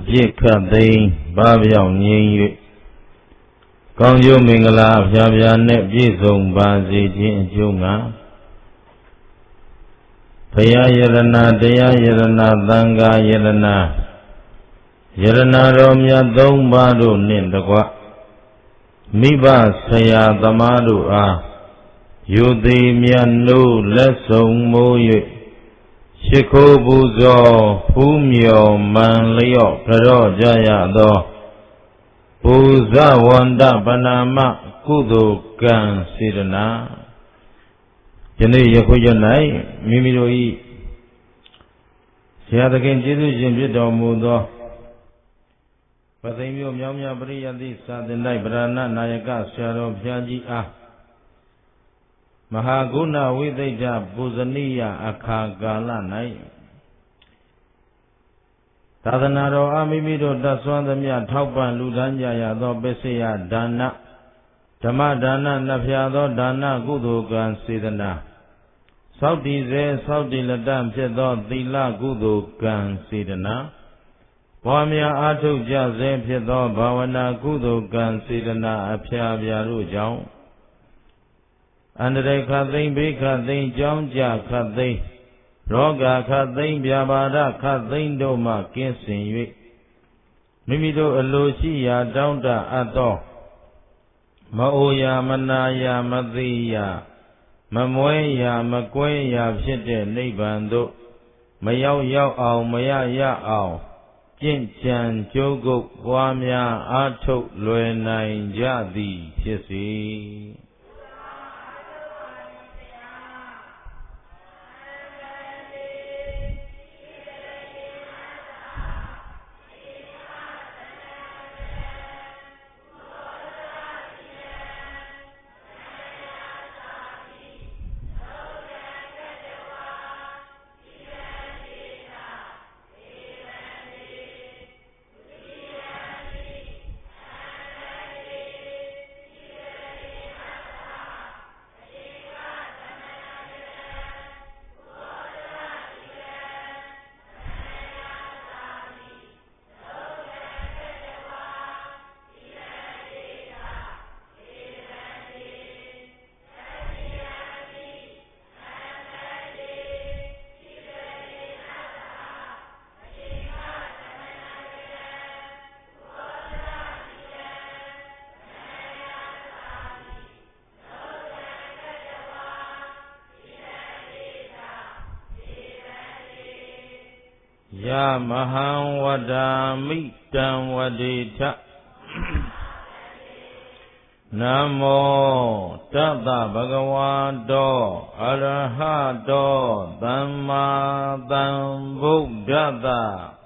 ပြစ်ခတ်သိမ်းဘာပြောင်းငြိမ်း၍ကောင်းကျိုးမင်္ဂလာအဖျားဖျားနဲ့ပြည့်စုံပါစေခြင်းအကျိုးငှာဘုရားယရဏတရားယရဏသံဃာယရဏယရဏတော်မြတ်သုံးပါးတို့နှင့်တကွမိဘဆရာသမားတို့အားယုတိမြတ်နိုးလက်ဆောင်မိုး၍ရှိခိုးပူဇော်ဖူးမြော်မှန်လျော့ကြော့ကြရသောပူဇဝန္တပနာမကုသိုလ်ကံစေတနာယနေ့ယခုယ၌မိမိတို့၏ဆရာသခင်ကျေးဇူးရှင်ဖြစ်တော်မူသောပသိမ်မြို့မြောင်းမြပရိယတိသာသနာ့ဗရဏနာယကဆရာတော်ဘုရားကြီးအားမဟာဂုဏဝိသိတပူဇနိယအခါကာလ၌သာသနာတော်အားမိမိတို့တတ်စွမ်းသမျှထောက်ပံ့လူဒန်းကြရသောပစ္စယဒါနဓမ္မဒါနနှဖျားသောဒါနကုသိုလ်ကံစေတနာသောက်တည်စေသောက်တည်လက်တဖြစ်သောသီလကုသိုလ်ကံစေတနာပွားများအားထုတ်ကြစေဖြစ်သောဘာဝနာကုသိုလ်ကံစေတနာအဖျားဖျားတို့ကြောင့်အန္တရာယ်ခတ်သိမ်းဘေးခတ်သိမ်းကြောင်းကြခတ်သိမ်းရောဂါခတ်သိမ်းပြာပါဒခတ်သိမ်းတို့မှကင်းစင်၍မိမိတို့အလိုရှိရာတောင်းတအပ်သောမအိုရာမနာရာမသိရာမမွဲရာမကွဲရာဖြစ်တဲ့နိဗ္ဗာန်သို့မရောက်အောင်မရအောင်ကျင့်ကြံကြိုးကုပ်ပွားများအားထုတ်လွယ်နိုင်ကြသည်ဖြစ်စေယမဟံဝဒ္ဓာမိတံဝဒေထနမောတတ္တဗဂဝါတောအရဟတောသမ္မာသမ္ဗုဒ္ဓတ္တ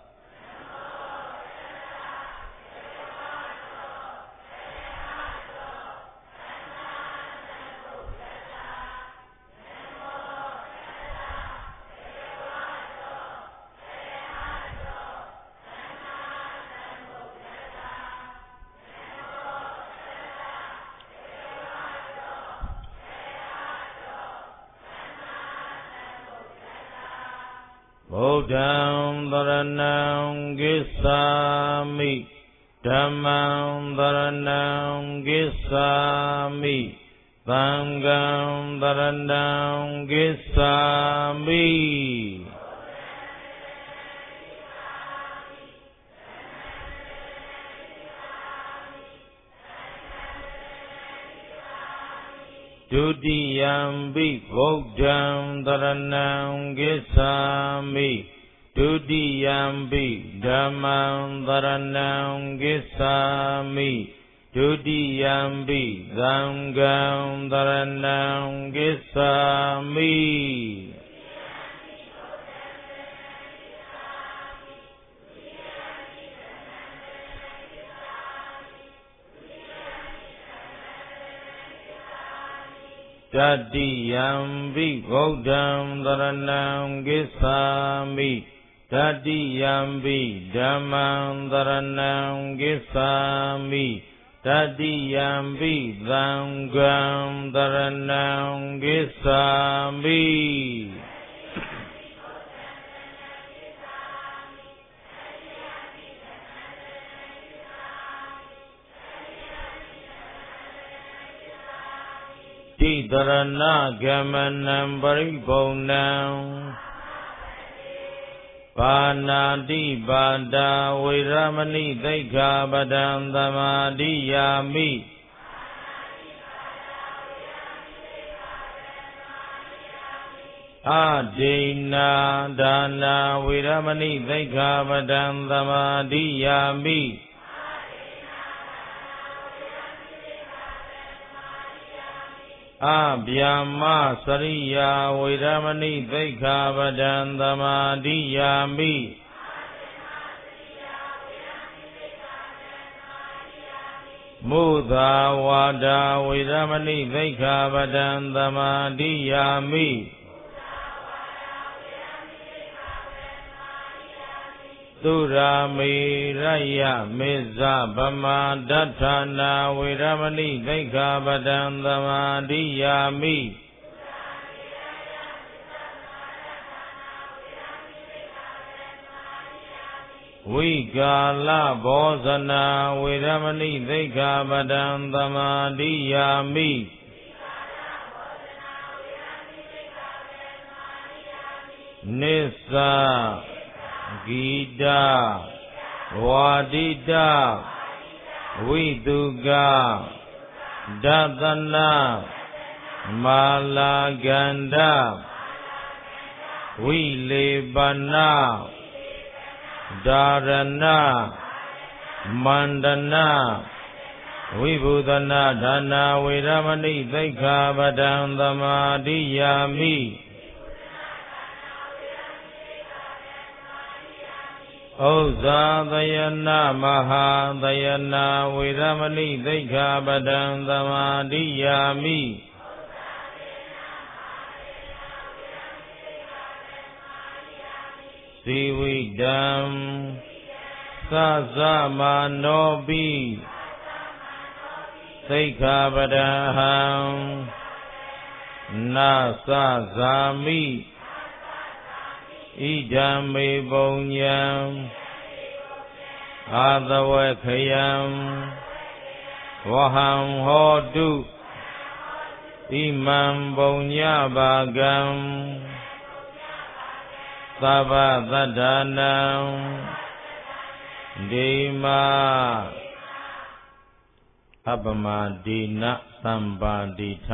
ဗုဒ္ဓံသရဏံဂစ္ဆာမိဓမ္မံသရဏံဂစ္ဆာမိသံဃံသရဏံဂစ္ဆာမိဒုတိယံပိဗုဒ္ဓံသရဏံဂစ္ဆာမိဒုတိယံပိဓမ္မံသရဏံဂစ္ဆာမိဒုတိယံပိသံဃံသရဏံဂစ္ဆာမိတတိယံပိဗုဒ္ဓံသရဏံဂစ္ဆာမိတတိယံပိဓမ္မံသရဏံဂစ္ဆာမိတတိယံပိသံဃံသရဏံဂစ္ဆာမိတိတရဏဂမနံပရိဘုံနံပါဏာတိပါဒာဝေရမဏိသိက္ခာပဒံသမာဓိယာမိအဒိဏဒါနာဝေရမဏိသိက္ခာပဒံသမာဓိယာမိအဗျာမစရိယာဝေရမဏိသိက္ခာပဒံသမာဓိယာမိမုသာဝါဒာဝေရမဏိသိက္ခာပဒံသမာဓိယာမိသုရာမေရယမေဇဗမာဒဋ္ဌာနာဝေရမဏိသိက္ခာပဒံသမာဓိယာမိဝိကာလဘောဇနာဝေရမဏိသိက္ခာပဒံသမာဓိယာမိနိစ္စဂီတဝါဒိတဝိတုကဒသနာမာလာဂန္ဓဝိလေပနာဒါရဏမန္တနာဝိဘုဒနာဒါနာဝေရမဏိသိက္ခာပဒံသမာဓိယာမိဥဇ္ဇာသယနာမဟာသယနာဝေရမဏိသိက္ခာပဒံသမာဓိယာမိစီဝိတံသဇမာနောပိသိက္ခာပဒံဟံနာသဇာမိဣဒံမေပုံညံအာသဝေခယံဝဟံဟောတုဣမံပုံညဘာဂံသဗ္ဗသတ္တနံဒေမအပမဒေနသံပါတိထ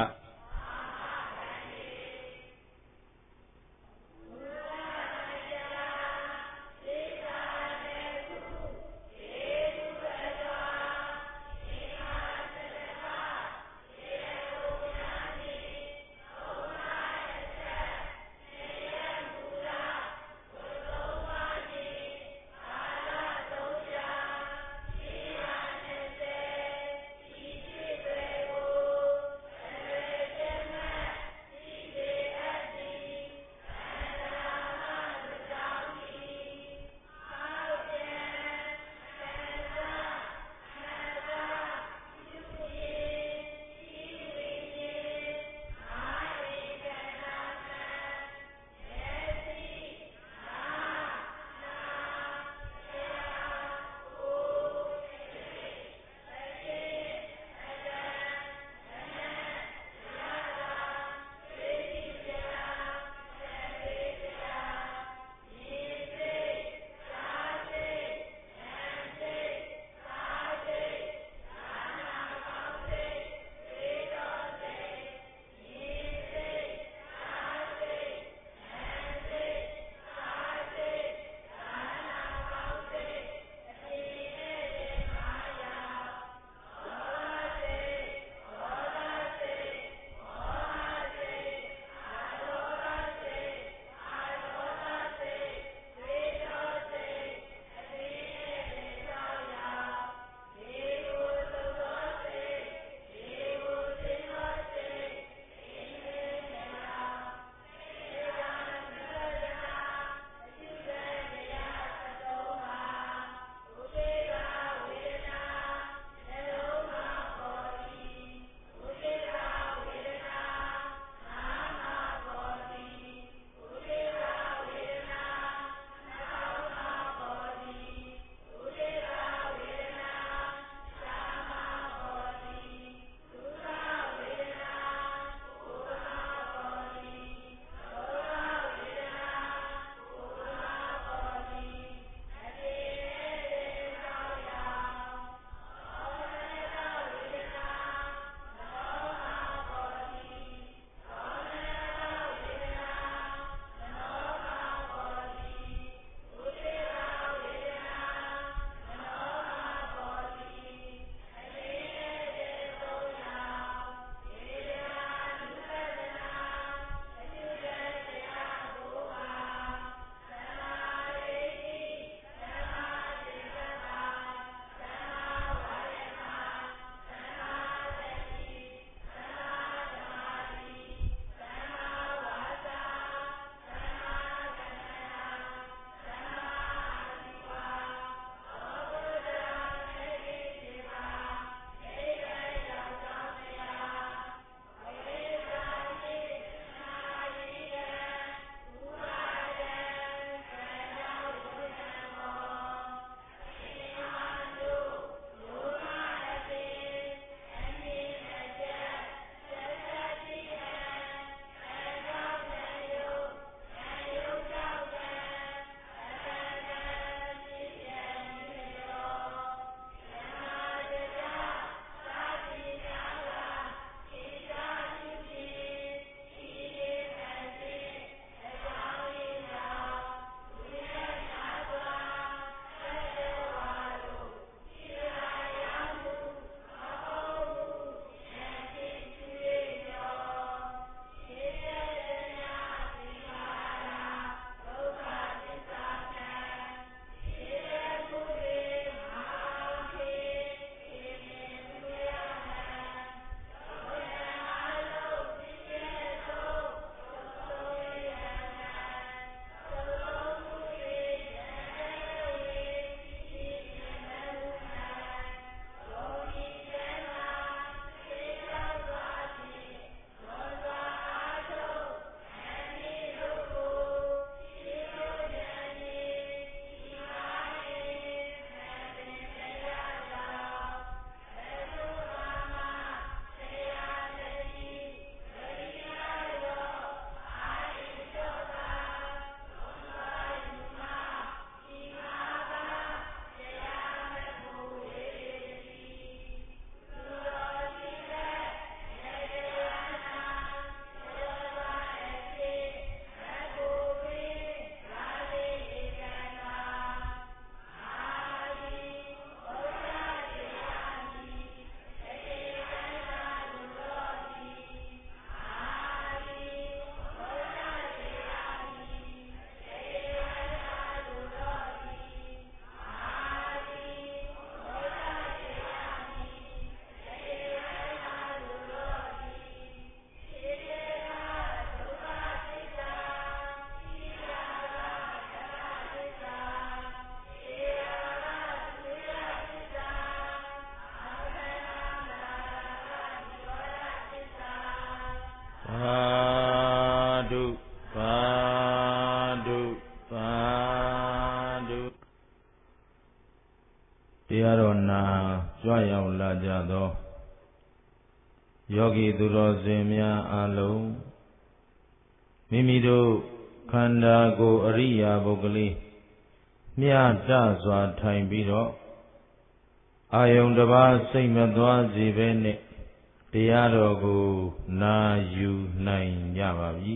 တရားတော်နာကြွရောက်လာကြသောယောဂီသူတော်စင်များအားလုံးမိမိတို့ခန္ဓာကိုယ်အရိယာပုဂ္ဂလိမျှတစွာထိုင်ပြီးတော့အာယုန်တစ်ပါးစိတ်မသွားစေဘဲနဲ့တရားတော်ကိုနာယူနိုင်ကြပါပြီ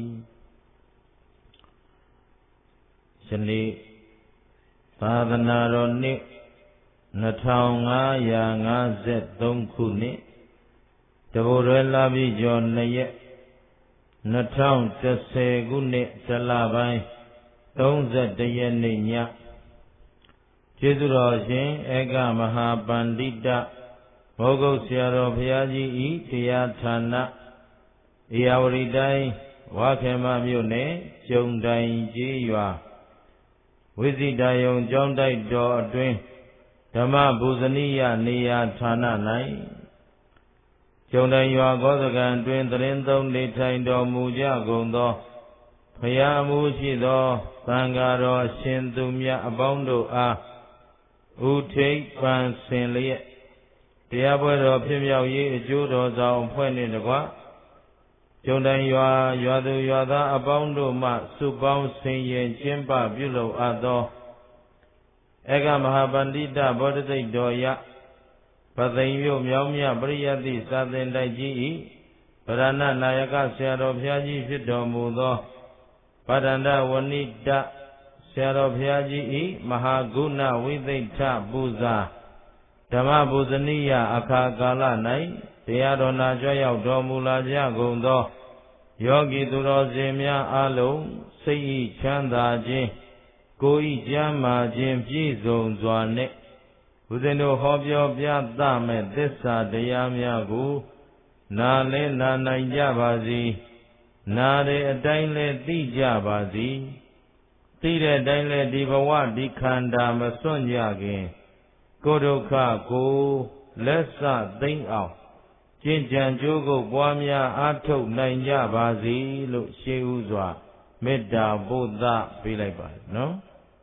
ယနေ့သာသနာတော်နှစ်2553ခုနှစ်တဘိုးရွယ်လာပြီးကျော်2ရက်2010ခုနှစ်ဇလပိုင်း31ရက်နေ့ညကျေးဇူးတော်ရှင်ဧကမဟာပန္တိတဘောဂုတ်ဆရာတော်ဘုရားကြီးဤတရားဌာနဧရာဝတီတိုင်းဝါခေမမြို့နယ်ကျုံတိုင်ကြီးရွာဝိဇိတာယုံကျောင်းတိုက်တော်အတွင်းဓမ္မဘူဇနိယနေရာဌာန၌ကျုံတိုင်ရွာကောသကံတွင်သတင်းသုံးနေထိုင်တော်မူကြကုန်သောဘုရားအမှုရှိသောသံဃာတော်ရှင်သူမြတ်အပေါင်းတို့အားဥထိပ်ပန်ဆင်လျက်တရားပွဲတော်ဖြစ်မြောက်ရေးအကျိုးတော်ဆောင်အဖွဲ့နှင့်တကွကျုံတိုင်ရွာသူရွာသားအပေါင်းတို့မှစုပေါင်းဆင်ရင်ကျင်းပပြုလုပ်အပ်သောဧကမဟာပန္တိတဘောဓိတော်ယပသိမ်မြို့မြောင်းမြပရိယတ္တိစာသင်တိုက်ကြီးဤဗရဏနာယကဆရာတော်ဘုရားကြီးဖြစ်တော်မူသောပဒန္တဝဏိတဆရာတော်ဘုရားကြီးဤမဟာဂုဏဝိသိဋ္ဌပူဇာဓမ္မပူဇနိယအခါကာလ၌တရားတော်နာကြွရောက်တော်မူလာကြကုန်သောယောဂီသူတော်စင်များအားလုံးစိတ်ဤချမ်းသာခြင်းကိုယ်ဤကျမ်းမာခြင်းပြည့်စုံစွာနှင့်ဘုဇင်တို့ဟောပြောပြသမဲ့သစ္စာတရားများကိုနာလဲနာနိုင်ကြပါစေနာတဲ့အတိုင်းလဲသိကြပါစေသိတဲ့အတိုင်းလဲဒီဘဝဒီခန္ဓာမစွန့်ကြခင်ကိုယ်ဒုက္ခကိုလက်စသိမ့်အောင်ကျင့်ကြံကြိုးကုပ်ပွားများအားထုတ်နိုင်ကြပါစေလို့ရှေးဥစွာမေတ္တာပို့သပေးလိုက်ပါတယ်နော်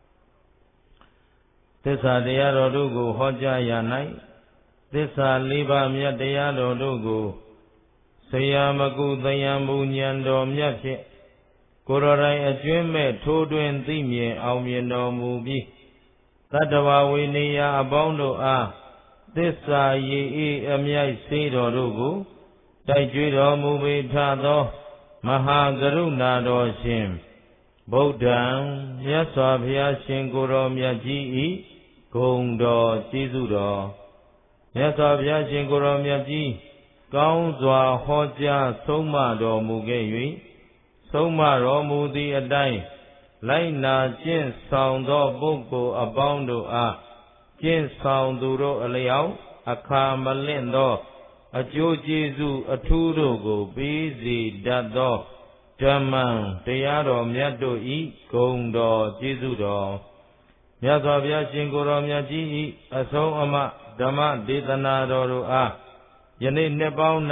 သစ္စာတရားတော်တို့ကိုဟောကြားရ၌သစ္စာ၄ပါးမြတ်တရားတော်တို့ကိုဆရာမကုသယံမူဉဏ်တော်မြတ်ဖြင့်ကိုယ်တော်တိုင်အကျွမ်းမဲ့ထိုးတွင်သိမြင်အောင်မြင်တော်မူပြီးတတ္တဝဝိနည်းအပေါင်းတို့အားသစ္စာရည်ဤအမြိုက်စေတော်တို့ကိုတိုက်ကြွတော်မူပေထသောမဟာကရုဏာတော်ရှင်ဗုဒ္ဓံမြတ်စွာဘုရားရှင်ကိုယ်တော်မြတ်ကြီးဤဂုဏ်တော်ကျေးဇူးတော်မြတ်စွာဘုရားရှင်ကိုယ်တော်မြတ်ကြီးကောင်းစွာဟောကြားဆုံးမတော်မူခဲ့၍ဆုံးမတော်မူသည့်အတိုင်းလိုက်နာကျင့်ဆောင်သောပုဂ္ဂိုလ်အပေါင်းတို့အားကျင့်ဆောင်သူတို့အလျောက်အခါမလင့်သောအကျိုးကျေးဇူးအထူးတို့ကိုပေးစေတတ်သောဓမ္မံတရားတော်မြတ်တို့ဤဂုဏ်တော်ကျေးဇူးတော်မြတ်စွာဘုရားရှင်ကိုယ်တော်မြတ်ကြီးဤအဆုံးအမဓမ္မဒေသနာတော်တို့အားယနေ့နှစ်ပေါင်း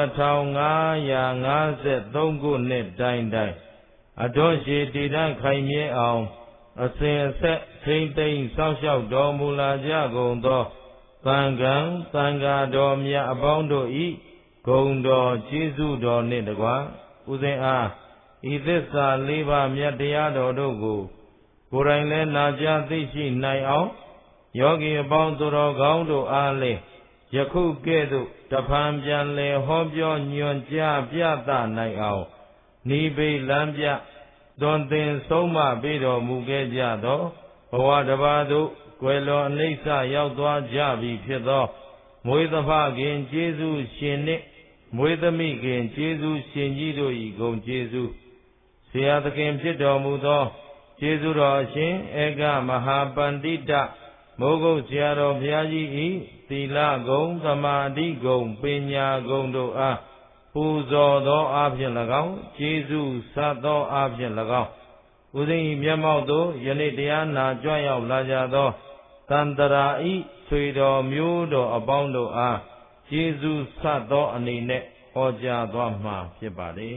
2553ခုနှစ်တိုင်တိုင်အတော်ရှိတည်တံ့ခိုင်မြဲအောင်အစဉ်အဆက်ထိမ့်သိမ်းစောင့်ရှောက်တော်မူလာကြကုန်သောသံဃံသံဃာတော်မြတ်အပေါင်းတို့ဤဂုဏ်တော်ကျေးဇူးတော်နှင့်တကားဥစဉ်အားဤသစ္စာ၄ပါးမြတ်တရားတော်တို့ကိုကိုယ်တိုင်လည်းနာကြားသိရှိနိုင်အောင်ယောဂီအပေါင်းသူတော်ကောင်းတို့အားလည်းယခုကဲ့သို့တဖန်ပြန်လည်ဟောပြောညွှန်ကြားပြသနိုင်အောင်နိဗ္ဗိလမ်းပြသွန်သင်ဆုံးမပေးတော်မူခဲ့ကြသောဘဝတစ်ပါးသို့ကွယ်လွန်အနိစ္စရောက်သွားကြပြီဖြစ်သောမွေးသဖခင်ကျေးဇူးရှင်နှင့်မွေးသမီးခင်ကျေးဇူးရှင်ကြီးတို့၏ဂုဏ်ကျေးဇူးဆရာသခင်ဖြစ်တော်မူသောကျေးဇူးတော်အရှင်ဧကမဟာပန္တိတမိုးကုတ်ဆရာတော်ဘုရားကြီး၏သီလဂုဏ်သမာဓိဂုဏ်ပညာဂုဏ်တို့အားပူဇော်သောအားဖြင့်၎င်းကျေးဇူးဆပ်သောအားဖြင့်၎င်းဥသိမ်းမျက်မှောက်သို့ယနေ့တရားနာကြွရောက်လာကြသောသန္တရာဤဆွေတော်မျိုးတော်အပေါင်းတို့အားကျေးဇူးဆပ်သောအနေနဲ့ဟောကြားသွားမှာဖြစ်ပါလေ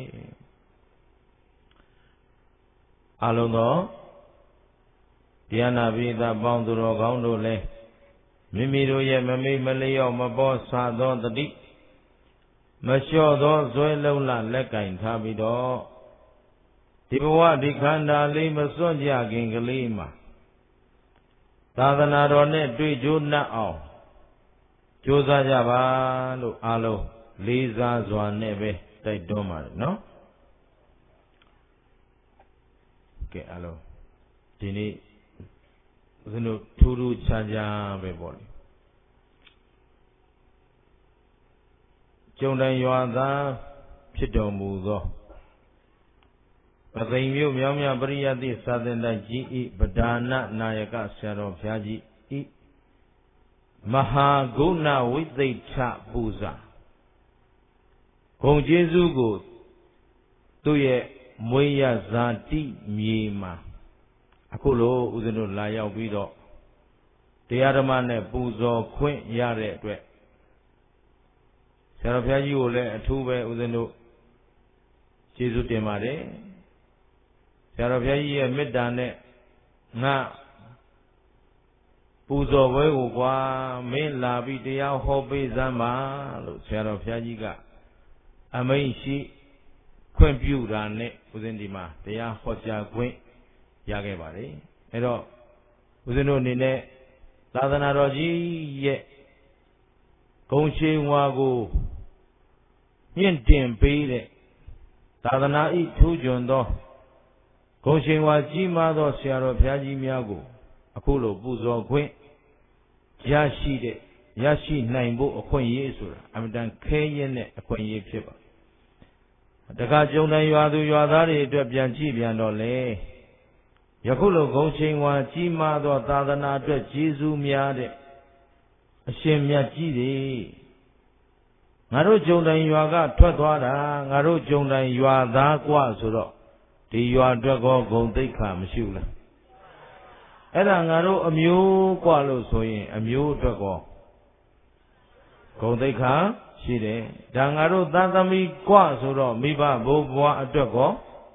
အလုံးသောတရားနာပိသပေါင်းသူတော်ကောင်းတို့လည်းမိမိတို့ရဲ့မမေ့မလျော့မပေါ်ဆာသောတတိမလျှော့သောဇွဲလုံးလလက်ကင်ထားပြီးတော့ဒီဘဝဒီခန္ဓာလေးမစွန့်ကြခင်ကလေးမှာသာသနာတော်နဲ့တွေ့ကြိုးနှက်အောင်ကြိုးစားကြပါလို့အားလုံးလေးစားစွာနဲ့ပဲတိုက်တွန်းပါတယ်နော်ကဲအားလုံးဒီနေ့ဦးဇင်းတို့ထူးထူးခြားခြားပဲပေါ့လေကျုံတိုင်ရွာသားဖြစ်တော်မူသောပသိမ်မြို့မြောင်းမြပရိယတ်တိသာသနာကြီးဤပဒါနနာယကဆရာတော်ဘုရားကြီးဤမဟာဂုဏဝိသိထပူဇာဂုဏ်ကျေးဇူးကိုသူ့ရဲ့မွေးရဇာတိမြေမှာအခုလိုဦးဇင်းတို့လာရောက်ပြီးတော့တရားဓမ္မနဲ့ပူဇော်ခွင့်ရတဲ့အတွက်ဆရာတော်ဘုရားကြီးကိုလည်းအထူးပဲဦးဇင်းတို့ကျေးဇူးတင်ပါတယ်ဆရာတော်ဘုရားကြီးရဲ့မေတ္တာနဲ့ငါပူဇော်ပွဲကိုကွာမင်းလာပြီးတရားဟောပေးစမ်းပါလို့ဆရာတော်ဘုရားကြီးကအမိန့်ရှိခွင့်ပြုတာနဲ့ဦးဇင်းဒီမှာတရားဟောကြားခွင့်ရခဲ့ပါတယ်အဲ့တော့ဦးဇင်းတို့အနေနဲ့သာသနာတော်ကြီးရဲ့ဂုဏ်ရှိန်ဝါကိုမြင့်တင်ပေးတဲ့သာသနာဤထူးချွန်သောဂုဏ်ရှိန်ဝါကြီးမားသောဆရာတော်ဘုရားကြီးများကိုအခုလိုပူဇော်ခွင့်ရရှိနိုင်ဖို့အခွင့်အရေးဆိုတာအမှန်တန်ခဲရင်တဲ့အခွင့်အရေးဖြစ်ပါတခါကျုံတိုင်ရွာသူရွာသားတွေအတွက်ပြန်ကြည့်ပြန်တော့လေယခုလိုဂုဏ်ရှိန်ဝါကြီးမားသောသာသနာအတွက်ကျေးဇူးများတဲ့အရှင်မြတ်ကြီးတွေငါတို့ကျုံတိုင်ရွာကထွက်သွားတာငါတို့ကျုံတိုင်ရွာသားกว่าဆိုတော့ဒီရွာအတွက်ကောဂုဏ်သိက္ခာမရှိဘူးလားအဲ့ဒါငါတို့အမျိုးกว่าလို့ဆိုရင်အမျိုးအတွက်ကောဂုဏ်သိက္ခာရှိတယ်ဒါငါတို့သာသမီกว่าဆိုတော့မိဘဘိုးဘွားအတွက်ကော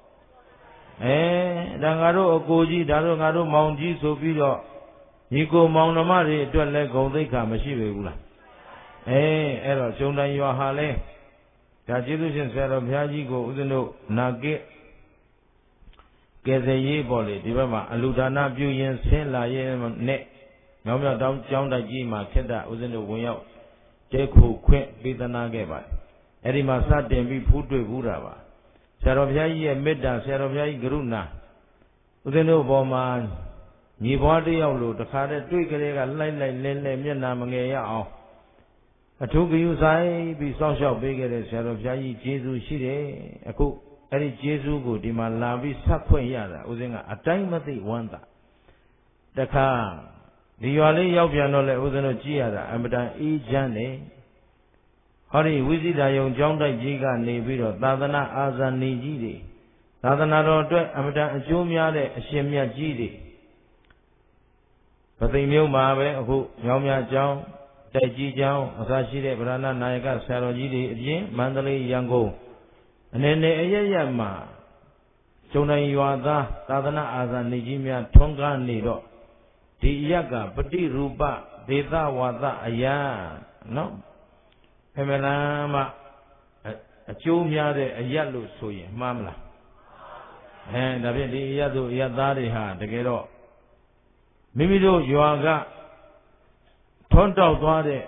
ဒါငါတို့အကိုကြီးဒါတို့ငါတို့မောင်ကြီးဆိုပြီးတော့ညီကိုမောင်နှမတွေအတွက်လည်းဂုဏ်သိက္ခာမရှိပေဘူးလားအဲ့တော့ကျုံတိုင်ရွာဟာလဲဒါကျေးဇူးရှင်ဆရာတော်ဘုရားကြီးကိုဦးဇင်းတို့နာကိကယ်ဆယ်ရေးပေါ့လေဒီဘက်မှာအလူဒါနပြုရင်ဆင်းလာရဲ့နဲ့မြောင်းမြောက်တောင်းကျောင်းတိုက်ကြီးမှာခေတ္တဦးဇင်းတို့ဝင်ရောက်တဲခုခွင့်ပေးသနာခဲ့ပါတယ်အဲ့ဒီမှာစတင်ပြီးဖူးတွေ့ဘူးတာပါဆရာတော်ဘုရားကြီးရဲ့မေတ္တာဆရာတော်ဘုရားကြီးကရုဏာဦးဇင်းတို့ဘောမှာညီဘွားတယောက်လို့တခါတည်းတွေ့ကြတဲ့ကလှိုက်လဲမျက်နာမငယ်ရအောင်အထူးဂရုစိုက်ပြီးစောင့်ရှောက်ပေးခဲ့တဲ့ဆရာတော်ဘုရားကြီးကျေးဇူးရှိတယ်အခုအဲ့ဒီကျေးဇူးကိုဒီမှာလာပြီးဆက်ဖွင့်ရတာဦးဇင်းကအတိုင်းမသိဝမ်းသာတခါဒီရွာလေးရောက်ပြန်တော့လေဦးဇင်းတို့ကြည့်ရတာအမတန်အေးချမ်းတယ်ဟောဒီဝိဇိတာယုံကျောင်းတိုက်ကြီးကနေပြီးတော့သာသနာအာဇာနည်ကြီးတွေသာသနာတော်အတွက်အမတန်အကျိုးများတဲ့အရှင်မြတ်ကြီးတွေပသိမ်မြို့မှာပဲအခုမြောင်းမြကျောင်းတိုက်ကြီးကျောင်းအစရှိတဲ့ဗရဏနာယကဆရာတော်ကြီးတွေအပြင်မန္တလေးရန်ကုန်အနေနဲ့အရရမှာကျုံတိုင်ရွာသားသာသနာအာဇာနည်ကြီးများထွန်းကားနေတော့ဒီအရကပฏิရူပဒေသဝါဒအရာနော်အမှန်လားမှအကျိုးများတဲ့အရလို့ဆိုရင်မှားမလားဒါဖြင့်ဒီအရတို့အရသားတွေဟာတကယ်တော့မိမိတို့ရွာကထွန်းတောက်သွားတဲ့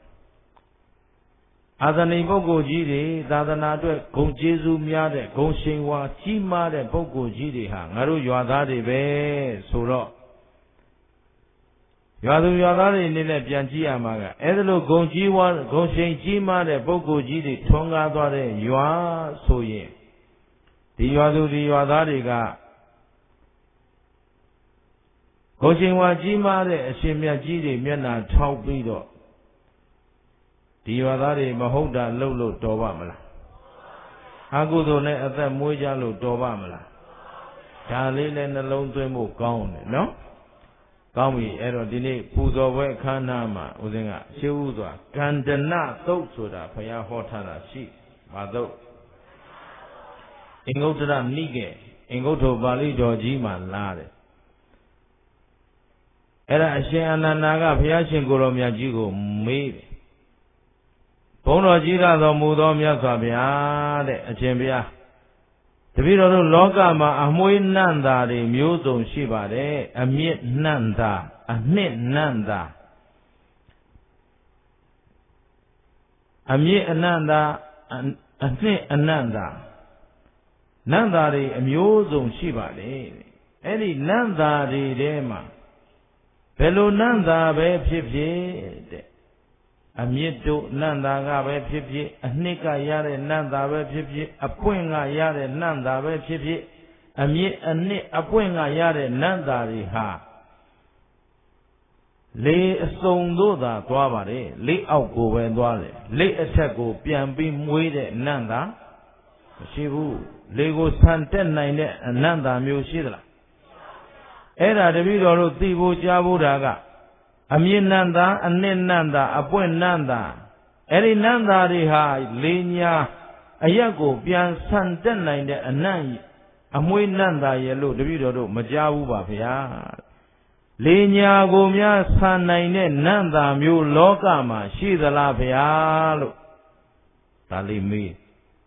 အာသနိပုဂ္ဂိုလ်ကြီးတွေသာသနာအတွက်ဂုဏ်ကျေးဇူးများတဲ့ဂုဏ်ရှိန်ဝါကြီးမားတဲ့ပုဂ္ဂိုလ်ကြီးတွေဟာငါတို့ရွာသားတွေပဲဆိုတော့ရွာသူရွာသားတွေအနေနဲ့ပြန်ကြည့်ရမှာကအဲ့ဒါလို့ဂုဏ်ကြီးဝါဂုဏ်ရှိန်ကြီးမားတဲ့ပုဂ္ဂိုလ်ကြီးတွေထွန်းကားသွားတဲ့ရွာဆိုရင်ဒီရွာသူဒီရွာသားတွေကဂုဏ်ရှိန်ဝါကြီးမားတဲ့အရှင်မြတ်ကြီးတွေမျက်နှာထောက်ပြီးတော့ဒီရွာသားတွေမဟုတ်တာလုပ်လို့တော်ပါမလားအကုသိုလ်နဲ့အသက်မွေးကြလို့တော်ပါမလားဒါလေးလည်းနှလုံးသွင်းဖို့ကောင်းတယ်နော်ကောင်းပြီအဲ့တော့ဒီနေ့ပူဇော်ပွဲအခမ်းအနားမှာဦးဇင်းကရှေးဥစွာကန္တနသုတ်ဆိုတာဘုရားဟောထားတာရှိဘာသုတ်အင်္ဂုတ္တရနိကေအင်္ဂုတ္တပါဠိတော်ကြီးမှာလာတယ်အဲ့ဒါအရှင်အာနန္ဒာကဘုရားရှင်ကိုယ်တော်မြတ်ကြီးကိုမေးတယ်ဘုန်းတော်ကြီးရတော်မူသောမြတ်စွာဘုရားတဲ့အရှင်ဘုရားတပည့်တော်တို့လောကမှာအမွှေးနှံ့တာတွေမျိုးစုံရှိပါတယ်အမြင့်နှံ့တာအနှစ်နှံ့တာအမြင့်အနန္တာအနှစ်အနန္တာနန္တာတွေအမျိုးစုံရှိပါတယ်အဲ့ဒီနန္တာတွေထဲမှာဘယ်လိုနန္တာပဲဖြစ်ဖြစ်တဲ့အမြင့်တို့နန္တာကပဲဖြစ်ဖြစ်အနှစ်ကရတဲ့နန္တာပဲဖြစ်ဖြစ်အပွင့်ကရတဲ့နန္တာပဲဖြစ်ဖြစ်အမြင့်အနှစ်အပွင့်ကရတဲ့နန္တာတွေဟာလေအစုံတို့သာသွားပါတယ်လေအောက်ကိုပဲသွားတယ်လေအထက်ကိုပြန်ပြီးမွေးတဲ့နန္တာမရှိဘူးလေကိုဆန်တက်နိုင်တဲ့အနန္တာမျိုးရှိသလားအဲ့ဒါတပည့်တော်တို့သိဖို့ကြားဖို့တာကအမြင့်နန္တာအနှစ်နန္တာအပွင့်နန္တာအဲ့ဒီနန္တာတွေဟာလေညာအရက်ကိုပြန်ဆန်တက်နိုင်တဲ့အနံ့အမွှေးနန္တာရဲ့လို့တပည့်တော်တို့မကြားဘူးပါဗျာလေညာကိုများဆန်နိုင်တဲ့နန္တာမျိုးလောကမှာရှိသလားဗျာလို့ဒါလေးမေး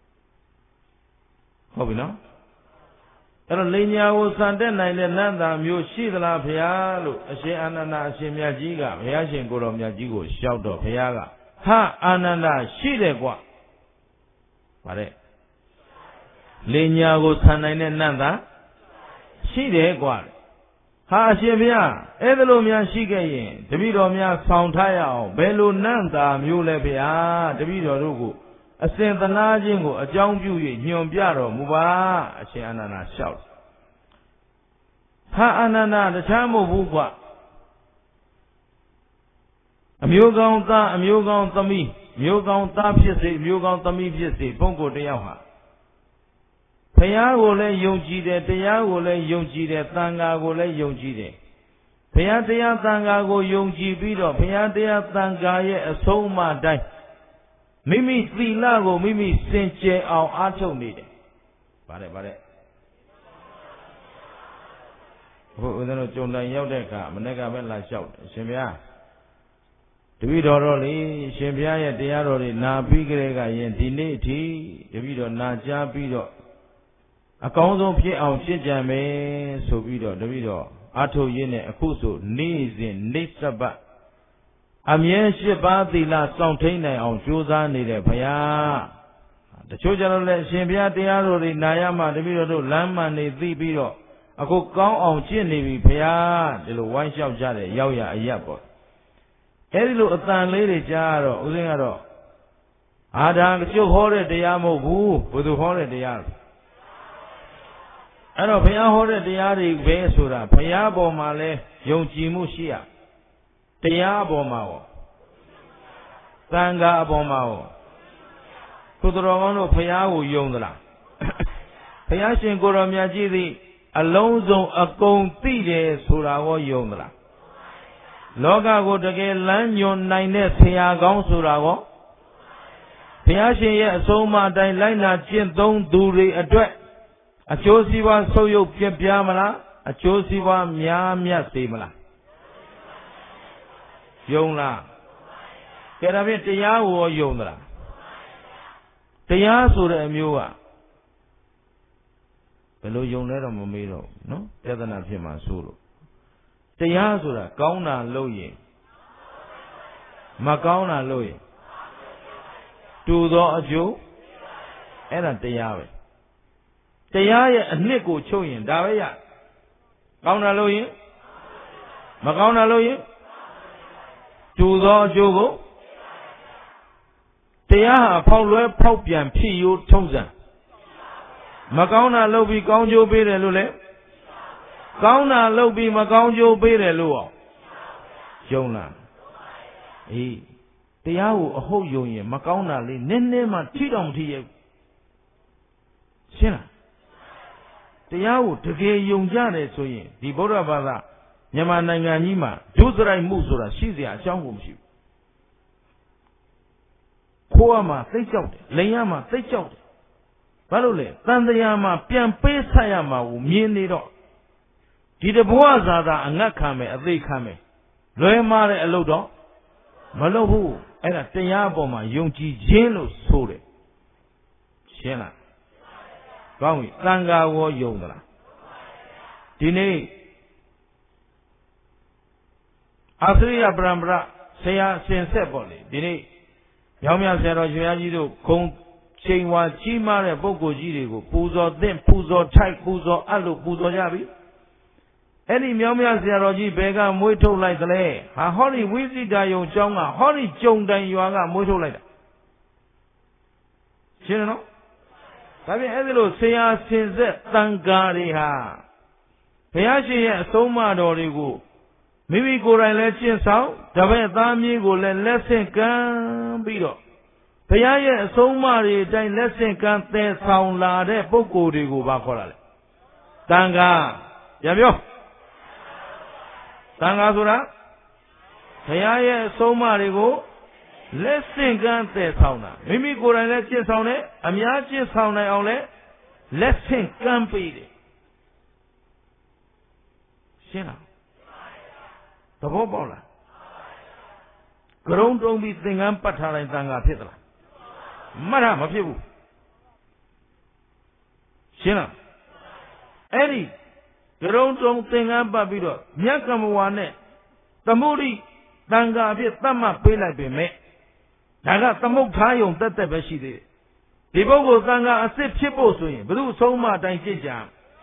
ဟုတ်ပြီနော်အဲ့တော့လေညာကိုဆန်တက်နိုင်တဲ့နန္တာမျိုးရှိသလားဗျာလို့အရှင်အာနန္ဒာအရှင်မြတ်ကြီးကဘုရားရှင်ကိုယ်တော်မြတ်ကြီးကိုလျှောက်တော့ဘုရားကဟာအာနန္ဒာရှိတယ်ကွာဗါတဲ့လေညာကိုဆန်နိုင်တဲ့နန္တာရှိတယ်ကွာဟာအရှင်ဘုရားအဲ့ဒါလိုများရှိခဲ့ရင်တပည့်တော်များဆောင်ထားရအောင်ဘယ်လိုနန္တာမျိုးလဲဗျာတပည့်တော်တို့ကိုအစဉ်သနာခြင်းကိုအကြောင်းပြု၍ညွှန်ပြတော်မူပါအရှင်အာနန္ဒာလျှောက်ဟာအာနန္ဒာတခြားမဟုတ်ဘူးကွာအမျိုးကောင်းသားအမျိုးကောင်းသမီးမျိုးကောင်းသားဖြစ်စေမျိုးကောင်းသမီးဖြစ်စေပုဂ္ဂိုလ်တယောက်ဟာဘုရားကိုလည်းယုံကြည်တယ်တရားကိုလည်းယုံကြည်တယ်သံဃာကိုလည်းယုံကြည်တယ်ဘုရားတရားသံဃာကိုယုံကြည်ပြီးတော့ဘုရားတရားသံဃာရဲ့အဆုံးအမတိုင်းမိမိသီလကိုမိမိစင်ကြယ်အောင်အားထုတ်နေတယ်ဗါတဲ့ဘုရားဦးဇင်းတို့ကြုံတိုင်ရောက်တဲ့အခါမနေ့ကပဲလာလျှောက်တယ်ရှင်ဘုရားတပည့်တော်တို့လေရှင်ဘုရားရဲ့တရားတော်တွေနာပြီးကြတဲ့ကရင်ဒီနေ့အထိတပည့်တော်နာကြားပြီးတော့အကောင်းဆုံးဖြစ်အောင်ရှင်းကြံမယ်ဆိုပြီးတော့တပည့်တော်အားထုတ်ရင်းနဲ့အခုဆိုနေ့စဉ်နေစပတ်အမြဲ၈ပါးသီလစောင့်ထိန်နိုင်အောင်ကြိုးစားနေတဲ့ဘုရားတချို့ကျတော့လည်းရှင်ဘုရားတရားတော်တွေနာရမှတပည့်တော်တို့လမ်းမှန်နေသိပြီးတော့အခုကောင်းအောင်ကျင့်နေပြီဘုရားဒီလိုဝိုင်းလျှောက်ကြတဲ့ရောက်ရအရပ်ပေါ့အဲဒီလိုအတန်လေးတွေကြားတော့ဦးဇင်းကတော့အာဒါကျုပ်ဟောတဲ့တရားမဟုတ်ဘူးဘယ်သူဟောတဲ့တရားအဲ့တော့ဘုရားဟောတဲ့တရားတွေပဲဆိုတာဘုရားပေါ်မှာလဲယုံကြည်မှုရှိရတရားပေါ်မှာရောသံဃာအပေါ်မှာရောသူတော်ကောင်းတို့ဘုရားကိုယုံသလားဘုရားရှင်ကိုယ်တော်မြတ်ကြီးသည်အလုံးစုံအကုန်သိတယ်ဆိုတာကိုယုံသလားလောကကိုတကယ်လမ်းညွှန်နိုင်တဲ့ဆရာကောင်းဆိုတာကိုဘုရားရှင်ရဲ့အဆုံးအမအတိုင်းလိုက်နာကျင့်သုံးသူတွေအတွက်အကျိုးစီးပွားဆုပ်ယုပ်ပြပြမလားအကျိုးစီးပွားများမြတ်စေမလားယုံလားကဲဒါဖြင့်တရားကိုယုံသလားတရားဆိုတဲ့အမျိုးကဘယ်လိုယုံလဲတော့မမေးတော့ဘူးနော်ပြဿနာဖြစ်မှာဆိုလို့တရားဆိုတာကောင်းတာလုပ်ရင်မကောင်းတာလုပ်ရင်တူသောအကျိုးအဲ့ဒါတရားပဲတရားရဲ့အနှစ်ကိုချုပ်ရင်ဒါပဲရကောင်းတာလုပ်ရင်မကောင်းတာလုပ်ရင်တူသောအကျိုးကိုတရားဟာဖောက်လွဲဖောက်ပြန်ဖြစ်ရိုးထုံးစံမကောင်းတာလုပ်ပြီးကောင်းကျိုးပေးတယ်လို့လေကောင်းတာလုပ်ပြီးမကောင်းကျိုးပေးတယ်လို့ယုံလားအေးတရားကိုအဟုတ်ယုံရင်မကောင်းတာလေးနည်းနည်းမှထိတော့မထိရဲ့ရှင်းလားတရားကိုတကယ်ယုံကြတယ်ဆိုရင်ဒီဗုဒ္ဓဘာသာမြန်မာနိုင်ငံကြီးမှာဒုစရိုက်မှုဆိုတာရှိเสียအကြောင်းကိုမရှိဘူးခိုးရမှာသိကြောက်တယ်လိန်ရမှာသိကြောက်တယ်ဘာလို့လဲတန်တရားမှာပြန်ပေးဆက်ရမှာကိုမြင်နေတော့ဒီတဘဝဇာတာအငတ်ခံမယ်အသိခံမယ်လွယ်မားတဲ့အလုပ်တော့မလုပ်ဘူးအဲ့ဒါတရားအပေါ်မှာယုံကြည်ခြင်းလို့ဆိုတယ်ရှင်းလားကောင်းပြီသံဃာဝေါ်ယုံသလားဒီနေ့အာသရိယပရံပရဆရာအစဉ်ဆက်ပေါ့လေဒီနေ့မြောင်းမြဆရာတော်ရွှေကြီးတို့ခုံချိန်ဝါကြီးမားတဲ့ပုဂ္ဂိုလ်ကြီးတွေကိုပူဇော်သင့်ပူဇော်ထိုက်ပူဇော်အပ်လို့ပူဇော်ကြပြီအဲ့ဒီမြောင်းမြဆရာတော်ကြီးဘယ်ကမွေးထုတ်လိုက်သလဲဟာဟောဒီဝိဇိတာယုံကျောင်းကဟောဒီကြုံတိုင်ရွာကမွေးထုတ်လိုက်တာရှင်းနော်ဒါပြင်အဲ့ဒီလိုဆရာစင်ဆက်တန်ဃာတွေဟာဘုရားရှင်ရဲ့အဆုံးအမတော်တွေကိုမိမိကိုယ်တိုင်လည်းကျင့်ဆောင်တပည့်သားမြေးကိုလည်းလက်ဆင့်ကမ်းပြီးတော့ဘုရားရဲ့အဆုံးအမတွေအတိုင်းလက်ဆင့်ကမ်းသယ်ဆောင်လာတဲ့ပုဂ္ဂိုလ်တွေကိုဘာခေါ်တာလဲတန်ဃာပြန်ပြောတန်ဃာဆိုတာဘုရားရဲ့အဆုံးအမတွေကိုလက်ဆင့်ကမ်းသယ်ဆောင်တာမိမိကိုယ်တိုင်လည်းကျင့်ဆောင်တယ်အများကျင့်ဆောင်နိုင်အောင်လည်းလက်ဆင့်ကမ်းပေးတယ်ရှင်းလားသဘောပေါက်လားကရုံတုံးပြီးသင်္ကန်းပတ်ထားလိုက်တန်ဃာဖြစ်သလားမှတ်တာမဖြစ်ဘူးရှင်းလားအဲ့ဒီကရုံတုံးသင်္ကန်းပတ်ပြီးတော့မြတ်ကမ္မဝါနဲ့သမုဒိတန်ဃာဖြစ်သတ်မှတ်ပေးလိုက်ပေမဲ့ဒါကသမုဋ္ဌာယုံတက်တက်ပဲရှိသေးတယ်ဒီပုဂ္ဂိုလ်သံဃာအစ်စ်ဖြစ်ဖို့ဆိုရင်ဘု து ဆုံးမအတိုင်းကြည့်ကြ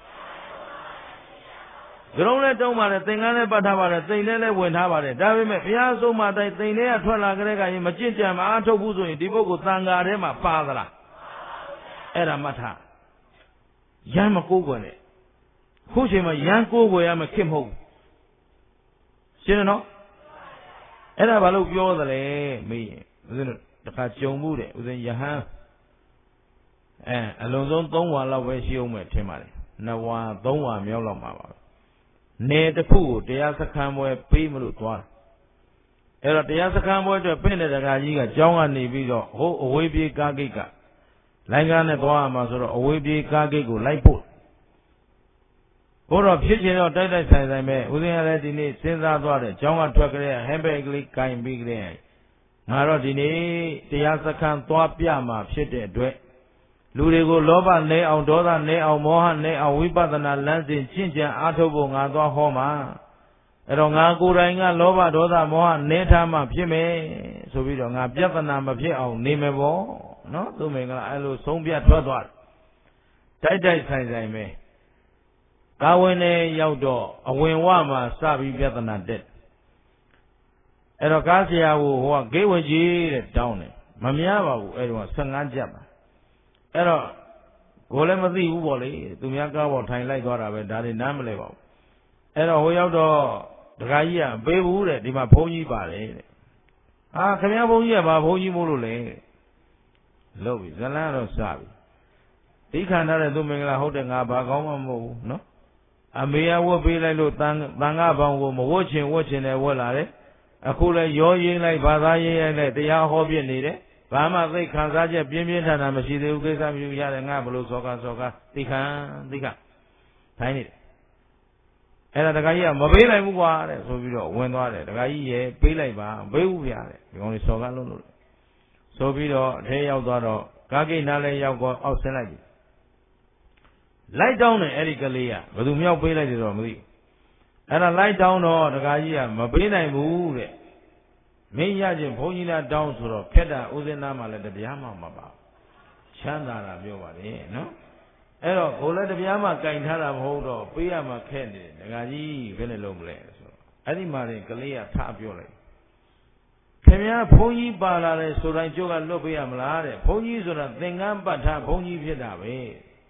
ကရုံးလည်းတုံးပါတယ်သင်္ကန်းလည်းပတ်ထားပါတယ်သိမ့်လည်းဝင်ထားပါတယ်ဒါပေမဲ့ဘုရားဆုံးမအတိုင်းသိမ့်လည်းထွက်လာကြတဲ့ကရင်မကြင့်ကြံမအားထုတ်ဘူးဆိုရင်ဒီပုဂ္ဂိုလ်သံဃာထဲမှာပါသလားအဲ့ဒါမှတ်ထားရမ်းမကိုးကွယ်နဲ့ခုချိန်မှာရမ်းကိုးကွယ်ရမယ်ခင်မဟုတ်ဘူးရှင်းတယ်နော်အဲ့ဒါဘာလို့ပြောသလဲမေးရင်ဦးဇင်းတို့တခါကြုံမှုတဲ့ဦးဇင်းယဟန်အလုံးစုံ3ဝါလောက်ပဲရှိအောင်မယ်ထင်ပါတယ်2ဝါ3ဝါမြောက်လောက်မှာပါနေတစ်ခုကိုတရားစခန်းပွဲပေးမလို့သွားတယ်အဲ့တော့တရားစခန်းပွဲအတွက်ပြင့်တဲ့တခါကြီးကကျောင်းကနေပြီးတော့ဟိုအဝေးပြေးကားဂိတ်ကလိုင်းကားနဲ့သွားရမှာဆိုတော့အဝေးပြေးကားဂိတ်ကိုလိုက်ပို့ဘို့တော့ဖြစ်ချင်တော့တိုက်တိုက်ဆိုင်ဆိုင်ပဲဦးဇင်းရလည်းဒီနေ့စဉ်းစားသွားတယ်ကျောင်းကထွက်ကြတဲ့ဟမ်ဘဲကလေးကင်ပြီးကြတဲ့ငါတော့ဒီနေ့တရားစခန်းသွားပြမှာဖြစ်တဲ့အတွက်လူတွေကိုလောဘနည်းအောင်ဒေါသနည်းအောင်မောဟနည်းအောင်ဝိပဿနာလမ်းစဉ်ကျင့်ကြံအားထုတ်ဖို့ငါသွားဟောမှာအဲ့တော့ငါကိုယ်တိုင်ကလောဘဒေါသမောဟနည်းထားမှဖြစ်မယ်ဆိုပြီးတော့ငါပြဿနာမဖြစ်အောင်နေမယ်ပေါ့နော်သူမင်္ဂလာအဲ့လိုဆုံးဖြတ်ထွက်သွားတိုက်တိုက်ဆိုင်ဆိုင်ပဲကာဝင်နေရောက်တော့အဝင်ဝမှာစပြီးပြဿနာတက်အဲ့တော့ကားဆရာကိုဟိုကဂိတ်ဝကြီးတဲ့တောင်းတယ်မများပါဘူးအဲ့တော့15ကျပ်ပါအဲ့တော့ကိုလည်းမသိဘူးပေါ့လေသူများကားပေါ်ထိုင်လိုက်သွားတာပဲဒါတွေနားမလဲပါဘူးအဲ့တော့ဟိုရောက်တော့ဒကာကြီးကပေးဘူးတဲ့ဒီမှာဘုန်းကြီးပါတယ်တဲ့ခင်ဗျားဘုန်းကြီးကဘာဘုန်းကြီးမို့လို့လဲလို့ပြီဇလန်းတော့စပြီဒီခန္ဓာတဲ့သူမင်္ဂလာဟုတ်တယ်ငါဘာကောင်းမှမဟုတ်ဘူးနော်အမေကဝတ်ပေးလိုက်လို့တန်ဃာဘောင်ကိုမဝတ်ချင်တယ်ဝတ်လာတယ်အခုလည်းရောရင်းလိုက်ဘာသာရေးရိုက်လိုက်တရားဟောပြနေတယ်ဘာမှသိခံစားချက်ပြင်းပြင်းထန်ထန်မရှိသေးဘူးကိစ္စမျိုးရတယ်ငါဘလို့စောကာသိခံထိုင်နေတယ်အဲ့ဒါတခါကြီးကမပေးနိုင်ဘူးကွာတဲ့ဆိုပြီးတော့ဝင်သွားတယ်တခါကြီးရဲ့ပေးလိုက်ပါပေးဘူးဗျာတဲ့ဒီကောင်လေးစောကာလုံးလို့ဆိုပြီးတော့အထဲရောက်သွားတော့ကားဂိတ်နားလဲရောက်တော့အောက်ဆင်းလိုက်ပြီလိုက်တောင်းတယ်အဲ့ဒီကလေးကဘယ်သူမြောက်ပေးလိုက်တယ်တော့မသိဘူးအဲ့ဒါလိုက်တောင်းတော့တခါကြီးကမပေးနိုင်ဘူးတဲ့မင်းရချင်းဘုန်းကြီးလားတောင်းဆိုတော့ခက်တာဥစဉ်သားမှလည်းတရားမှမပါချမ်းသာတာပြောပါလေနော်အဲ့တော့ကိုလည်းတရားမှကင်ထားတာမဟုတ်တော့ပေးရမှခက်နေတယ်တခါကြီးဘယ်နဲ့လုံးမလဲဆိုတော့အဲ့ဒီမှာကလေးကထပြောလိုက်ခင်ဗျားဘုန်းကြီးပါလာတယ်ဆိုတိုင်းကျိုးကလွတ်ပေးရမလားတဲ့ဘုန်းကြီးဆိုတာသင်္ကန်းပတ်ထားဘုန်းကြီးဖြစ်တာပဲ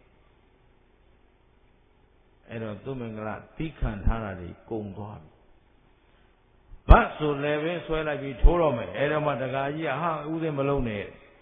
အဲ့တော့သူမင်္ဂလာတိခံထားတာတွေကုန်သွားပြီဘတ်ဆိုလည်းပဲဆွဲလိုက်ပြီးထိုးတော့မယ်အဲ့တော့မှတကာကြီးကဟာဥစဉ်မလုံးနဲ့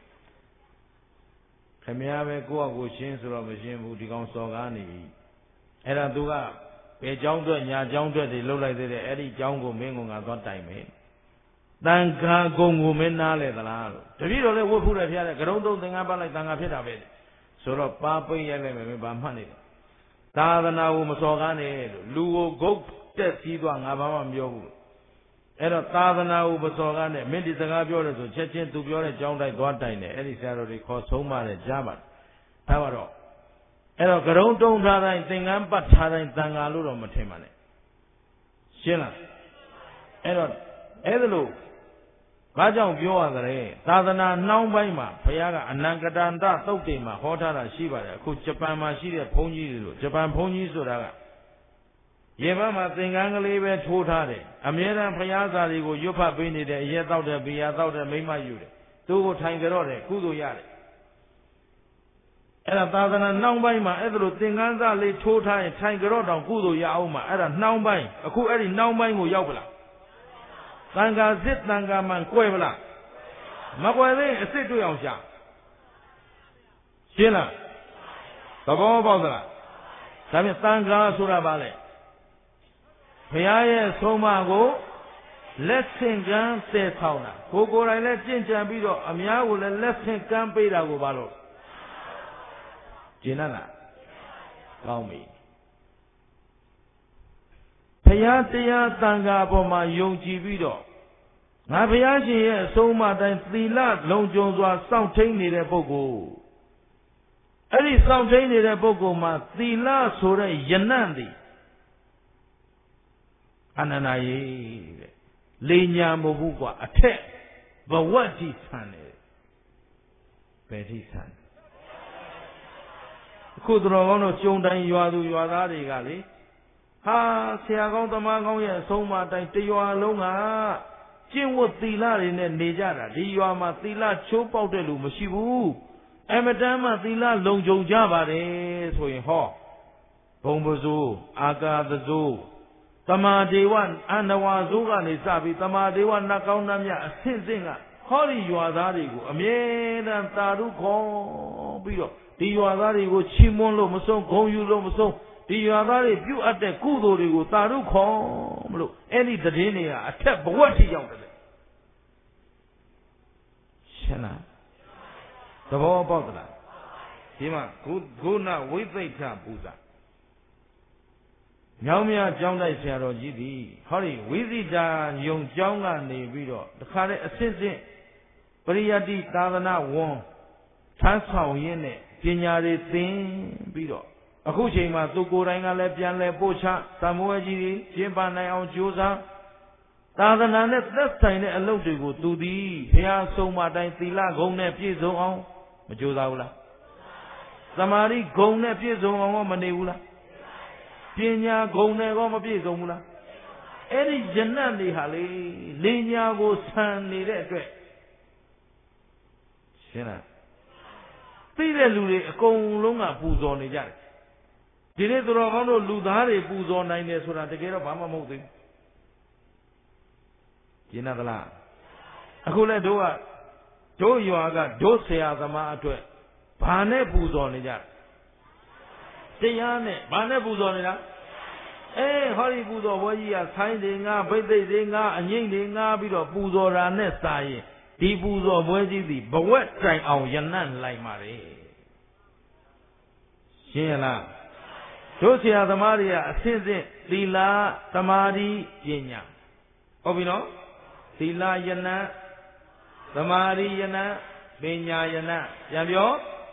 ခမည်းပဲကိုယ့်အကိုရှင်းဆိုတော့မရှင်းဘူးဒီကောင်စော်ကားနေပြီအဲ့ဒါသူကဘယ်เจ้าအတွက်ညာเจ้าအတွက်တွေလှုပ်လိုက်သေးတယ်အဲ့ဒီเจ้าကိုမင်းကငါသွားတိုင်မယ်တန်ခါကုံကိုမင်းနားလေသလားလို့တပည့်တော်လည်းဝတ်ဖူးတယ်ဖျားတယ်ကရုံးသုံးသင်္ကန်းပတ်လိုက်တန်ခါဖြစ်တာပဲဆိုတော့ပါပိတ်ရိုက်လိုက်မယ်ဘာမှတ်နေတယ်သာသနာကိုမစော်ကားနဲ့လို့လူကိုဂုတ်တက်စီးသွားငါဘာမှမပြောဘူးအဲ့တော့သာသနာဥပစောကနဲ့မင်းဒီစကားပြောတယ်ဆိုချက်ချင်းသူပြောတဲ့ကြောင်းတိုက်သွားတိုင်တယ်အဲ့ဒီဆရာတော်တွေခေါ်ဆုံးပါတယ်ကြားပါတယ်ဒါပါတော့အဲ့တော့ကရုံတုံးထားတိုင်းသင်္ကန်းပတ်ထားတိုင်းတန်ဃာလို့တော့မထင်ပါနဲ့ရှင်းလားအဲ့တော့အဲ့ဒါလို့ဘာကြောင့်ပြောရသလဲသာသနာနှောင်းပိုင်းမှာဘုရားကအနန္ကတန္တသုတ်တေမှာဟောထားတာရှိပါတယ်အခုဂျပန်မှာရှိတဲ့ဘုန်းကြီးတွေလို့ဂျပန်ဘုန်းကြီးဆိုတာကရေဘက်မှာသင်္ကန်းကလေးပဲထိုးထားတယ်အမြဲတမ်းဘုရားစာတွေကိုရွတ်ဖတ်ပေးနေတယ်အရက်တောက်တယ်ဘီယာတောက်တယ်မိမယူတယ်သူ့ကိုထိုင်ကြတော့တယ်ကုသိုလ်ရတယ်အဲ့ဒါသာသနာနှောင်းပိုင်းမှာအဲ့ဒါလိုသင်္ကန်းစားလေးထိုးထားရင်ထိုင်ကြတော့တောင်ကုသိုလ်ရအောင်မှာအဲ့ဒါနှောင်းပိုင်းအခုအဲ့ဒီနှောင်းပိုင်းကိုရောက်ပလားသံဃာစစ်သံဃာမှန်ကွယ်ပလားမကွယ်သေးအစ်စ်တွေ့အောင်ရှာရှင်းလားသဘောပေါက်သလားဒါဖြင့်သံဃာဆိုတာဘာလဲဘုရားရဲ့ဆုံးမကိုလက်ဆင့်ကမ်းသယ်ဆောင်တာကိုယ်တိုင်လည်းကြင်ကြံပြီးတော့အများကိုလည်းလက်ဆင့်ကမ်းပေးတာကိုဘာလို့ကျင်လားကောင်းပြီဘုရားတရားသံဃာပေါ်မှာယုံကြည်ပြီးတော့ငါဘုရားရှင်ရဲ့အဆုံးအမတိုင်းသီလလုံခြုံစွာစောင့်ထိန်နေတဲ့ပုဂ္ဂိုလ်အဲ့ဒီစောင့်ထိန်နေတဲ့ပုဂ္ဂိုလ်မှာသီလဆိုတဲ့ယနံ့သည်အနန္တရေတဲ့လေညာမဟုတ်ဘူးကွာအထက်ဘဝတိဆန်တယ်ဘယ်တိဆန်အခုတော်ကောင်းတို့ကျုံတိုင်းရွာသူရွာသားတွေကလေဟာဆရာကောင်းသမားကောင်းရဲ့အဆုံးအမတိုင်းတရွာလုံးကကျင့်ဝတ်သီလတွေနဲ့နေကြတာဒီရွာမှာသီလချိုးပေါက်တဲ့လူမရှိဘူးအမတန်မှသီလလုံခြုံကြပါတယ်ဆိုရင်ဟောဘုံပစိုးအာကာသစိုးတမာဒေဝအန္တဝါစိုးကနေစပြီးတမာဒေဝနတ်ကောင်းနှမြအဆင့်ဆင့်ကဟောဒီရွာသားတွေကိုအမြဲတမ်းသာဓုခေါ်ပြီးတော့ဒီရွာသားတွေကိုချီးမွမ်းလို့မဆုံးဂုဏ်ယူလို့မဆုံးဒီရွာသားတွေပြုအပ်တဲ့ကုသိုလ်တွေကိုသာဓုခေါ်မလို့အဲ့ဒီတည်င်းတွေကအထက်ဘဝထိရောက်တယ်ရှင်းလားသဘောပေါက်သလားဒီမှာဂုဏဝိသိက္ခပူဇာမြောင်းမြကျောင်းတိုက်ဆရာတော်ကြီးသည်ဟောဒီဝိဇိတာယုံကျောင်းကနေပြီးတော့တခါတည်းအစစ်စစ်ပရိယတ္တိသာသနာဝန်းထမ်းဆောင်ရင်းနဲ့ပညာတွေသင်ပြီးတော့အခုချိန်မှာသူကိုယ်တိုင်ကလည်းပြန်လဲပို့ချသံမွေးကြီးတွေကျင်းပနိုင်အောင်ကြိုးစားသာသနာနဲ့သက်ဆိုင်တဲ့အလုပ်တွေကိုသူသည်ဘုရားဆုံးမတိုင်းသီလဂုဏ်နဲ့ပြည့်စုံအောင်မကြိုးစားဘူးလားသမာဓိဂုဏ်နဲ့ပြည့်စုံအောင်မနေဘူးလားပညာဂုဏ်နဲ့ကောမပြည့်စုံဘူးလားအဲ့ဒီယနတ်တွေဟာလေလင်းညာကိုဆန်နေတဲ့အတွက်ရှင်းလားသိတဲ့လူတွေအကုန်လုံးကပူဇော်နေကြတယ်ဒီနေ့သူတော်ကောင်းတို့လူသားတွေပူဇော်နိုင်တယ်ဆိုတာတကယ်တော့ဘာမှမဟုတ်သေးဘူးကျင်းသလားအခုလဲတို့ရွာကတို့ဆရာသမားအတွက်ဘာနဲ့ပူဇော်နေကြတရားနဲ့ဘာနဲ့ပူဇော်နေတာဟောဒီပူဇော်ဘွဲကြီးကဆိုင်းတွေငါဘိသိက်တွေငါအငိမ့်တွေငါပြီးတော့ပူဇော်တာနဲ့စာရင်ဒီပူဇော်ဘွဲကြီးသည်ဘဝတိုင်အောင်ယနံ့လိုက်ပါလေရှင်းလားတို့ဆရာသမားတွေကအစစ်စစ်သီလသမာဓိပညာဟုတ်ပြီနော်သီလယနံ့သမာဓိယနံ့ပညာယနံ့ပြန်ပြော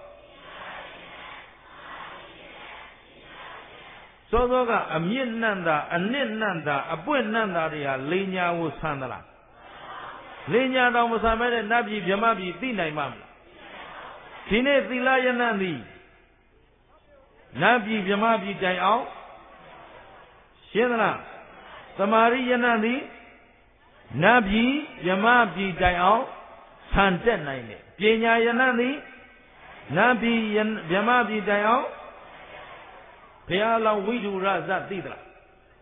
စောစောကအမြင့်နှံ့တာအနစ်နှံ့တာအပွင့်နှံ့တာတွေဟာလိညာကိုဆန်သလားလိညာတော်မဆန်မဲတဲ့နတ်ပြည်ဗြဟ္မပြည်သိနိုင်မှာမလားဒီနေ့သီလယနံ့သည်နတ်ပြည်ဗြဟ္မပြည်တိုင်အောင်ရှင်းသလားသမာဓိယနံ့သည်နတ်ပြည်ဗြဟ္မပြည်တိုင်အောင်ဆန်တက်နိုင်တယ်ပညာယနံ့သည်နတ်ပြည်ဗြဟ္မပြည်တိုင်အောင်ဘုရားလောင်းဝိဓုရဇသိသလား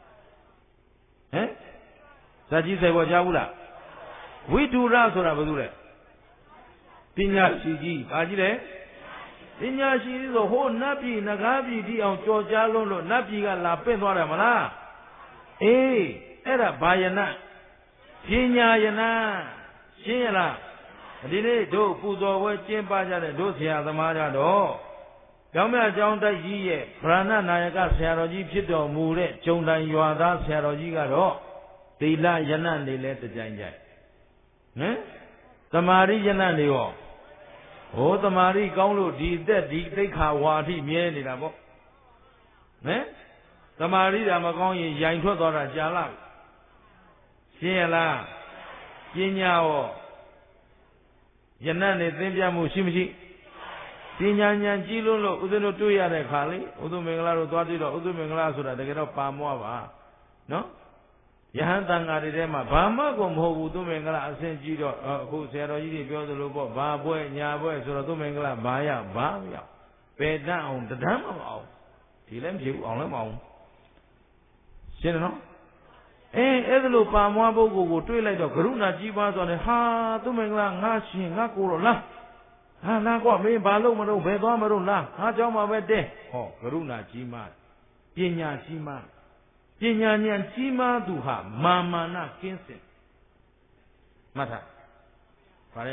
ဇတ်ကြီးဆယ်ပေါ်ကြားဘူးလားဝိဓုရဆိုတာဘာလို့လဲပညာရှိကြီးဘာကြီးလဲပညာရှိကြီးဆိုဟိုနတ်ပြည်နဂါးပြည်ဒီအောင်ကြော်ကြားလုံးလို့နတ်ပြည်ကလာပင့်သွားတယ်မလားအဲ့ဒါဘာယနာပညာယနာရှင်းရလားဒီနေ့တို့ပူဇော်ပွဲကျင်းပကြတဲ့တို့ဆရာသမားကြတော့ကျောင်းမြကျောင်းတိုက်ကြီးရဲ့ဗရဏနာယကဆရာတော်ကြီးဖြစ်တော်မူတဲ့ကျုံတိုင်ရွာသားဆရာတော်ကြီးကတော့တိလယနနေလဲတကြိုင်ကြိုင်ဟမ်သမာဓိယနနေရောဟိုသမာဓိကောင်းလို့ဒီသက်ဒီသိက္ခာဝါထိမြဲနေတာပေါ့ဟမ်သမာဓိဓာမကောင်းရင်ရိုင်ထွက်သွားတာကြာလာရှင်းရလားပညာရောယနနေသင်ပြမှုရှိမရှိပညာဉာဏ်ကြီးလို့ဥစ္စတို့တွေ့ရတဲ့ခါလေးဥစ္စမင်္ဂလာတို့သွားတွေ့တော့ဥစ္စမင်္ဂလာဆိုတာတကယ်တော့ပါမွားပါနော်ယဟန်တန်ဃာတွေထဲမှာဘာမှကိုမဟုတ်ဘူးသူမင်္ဂလာအဆင့်ကြီးတော့အခုဆရာတော်ကြီးတွေပြောသလိုပေါ့ဘာပွဲညာပွဲဆိုတော့သူမင်္ဂလာဘာရဘာမရောက်ပယ်တတ်အောင်တဒမ်းမအောင်ဒီလည်းမဖြစ်ဘူးအောင်လည်းမအောင်ရှင်းတယ်နော်အဲ့ဒါလို့ပါမွားပုဂ္ဂိုလ်ကိုတွေးလိုက်တော့ကရုဏာကြီးပါဆိုတယ်ဟာသူမင်္ဂလာငါရှင်ငါကိုတော့လားဟာလာကွာမင်းဘာလို့မလို့ဘယ်သွားမလို့လားငါเจ้าမှာပဲတဲဟောကရုဏာကြီးမှပညာကြီးမှပညာဉာဏ်ကြီးမားသူဟာမာမာနကင်းစင်မှတ်ထားဗါလဲ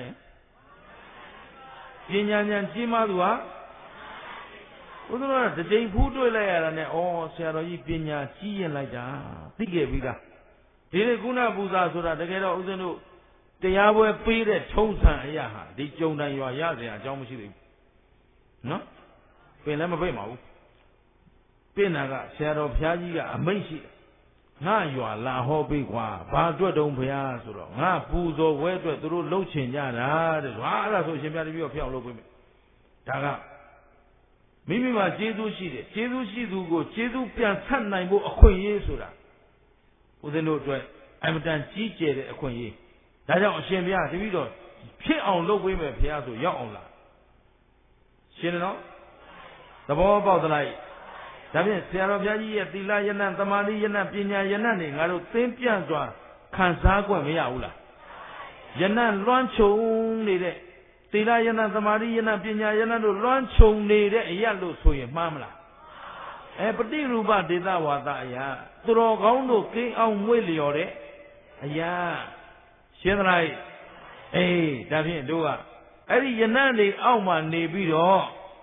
ပညာဉာဏ်ကြီးမားသူဟာဘုရားကတကြိမ်ဖူးတွေ့လိုက်ရတာနဲ့ဩဆရာတော်ကြီးပညာကြီးရင်လိုက်တာသိခဲ့ပြီလားဒီလေကုဏပူဇာဆိုတာတကယ်တော့ဦးဇင်းတို့တရားပွဲပေးတဲ့ထုံးစံအရာဟာဒီကြုံတိုင်ရွာရစရာအကြောင်းမရှိသေးဘူးနော်ပင်လည်းမပိတ်ပါဘူးပြင်နာကဆရာတော်ဘုရားကြီးကအမိန့်ရှိတယ်ငါရွာလာဟောပေးကွာဘာအတွက်တုံးဘုရားဆိုတော့ငါပူဇော်ဝဲအတွက်သူတို့လှုပ်ချင်ကြတာတဲ့ဟာအဲ့ဒါဆိုရှင်ပြတပည့်ကိုဖျောက်လုပ်ပေးမယ်ဒါကမိမိမှာကျေးဇူးရှိတယ်ကျေးဇူးရှိသူကိုကျေးဇူးပြန်ဆက်နိုင်ဖို့အခွင့်အရေးဆိုတာဦးဇင်းတို့အတွက်အမတန်ကြီးကျယ်တဲ့အခွင့်အရေးဒါကြောင့်အရှင်ဘုရားတပည့်တော်ဖြစ်အောင်လုပ်ပေးမယ်ဘုရားဆိုရောက်အောင်လားရှင်းတယ်နော်သဘောပေါက်သလားဒါဖြင့်ဆရာတော်ဘုရားကြီးရဲ့သီလယနသမာဓိယနပညာယနတွေငါတို့သင်ပြန့်စွာခံစား권မရဘူးလားယနလွှမ်းခြုံနေတဲ့သီလယနသမာဓိယနပညာယနတို့လွှမ်းခြုံနေတဲ့အရာလို့ဆိုရင်မှားမလားပฏิရူပဒေသဝါဒအရာသူတော်ကောင်းတို့ကိန်းအောင်မွေ့လျော်တဲ့အရာရှင်းသလားဒါဖြင့်တို့ကအဲ့ဒီယနတွေအောက်မှာနေပြီးတော့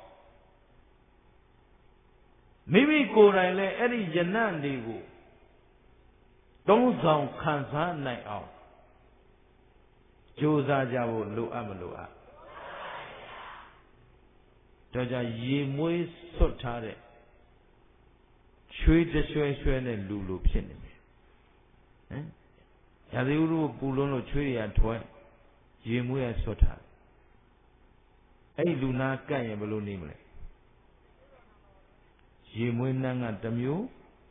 မိမိကိုယ်တိုင်လည်းအဲ့ဒီယနတွေကိုသုံးဆောင်ခံစားနိုင်အောင်ကြိုးစားကြဖို့လိုအပ်မလိုအပ်တော့ကြရေမွေးဆွတ်ထားတဲ့ချွေးတရွှဲရွှဲနဲ့လူလိုဖြစ်နေတယ်ဟမ်ရာသီဥတုပူလွန်းလို့ချွေးတွေကထွက်ရေမွေးရဆွတ်ထားအဲ့ဒီလူနာကန့်ရင်ဘယ်လိုနေမလဲရေမွေးနှမ်းကတစ်မျိုး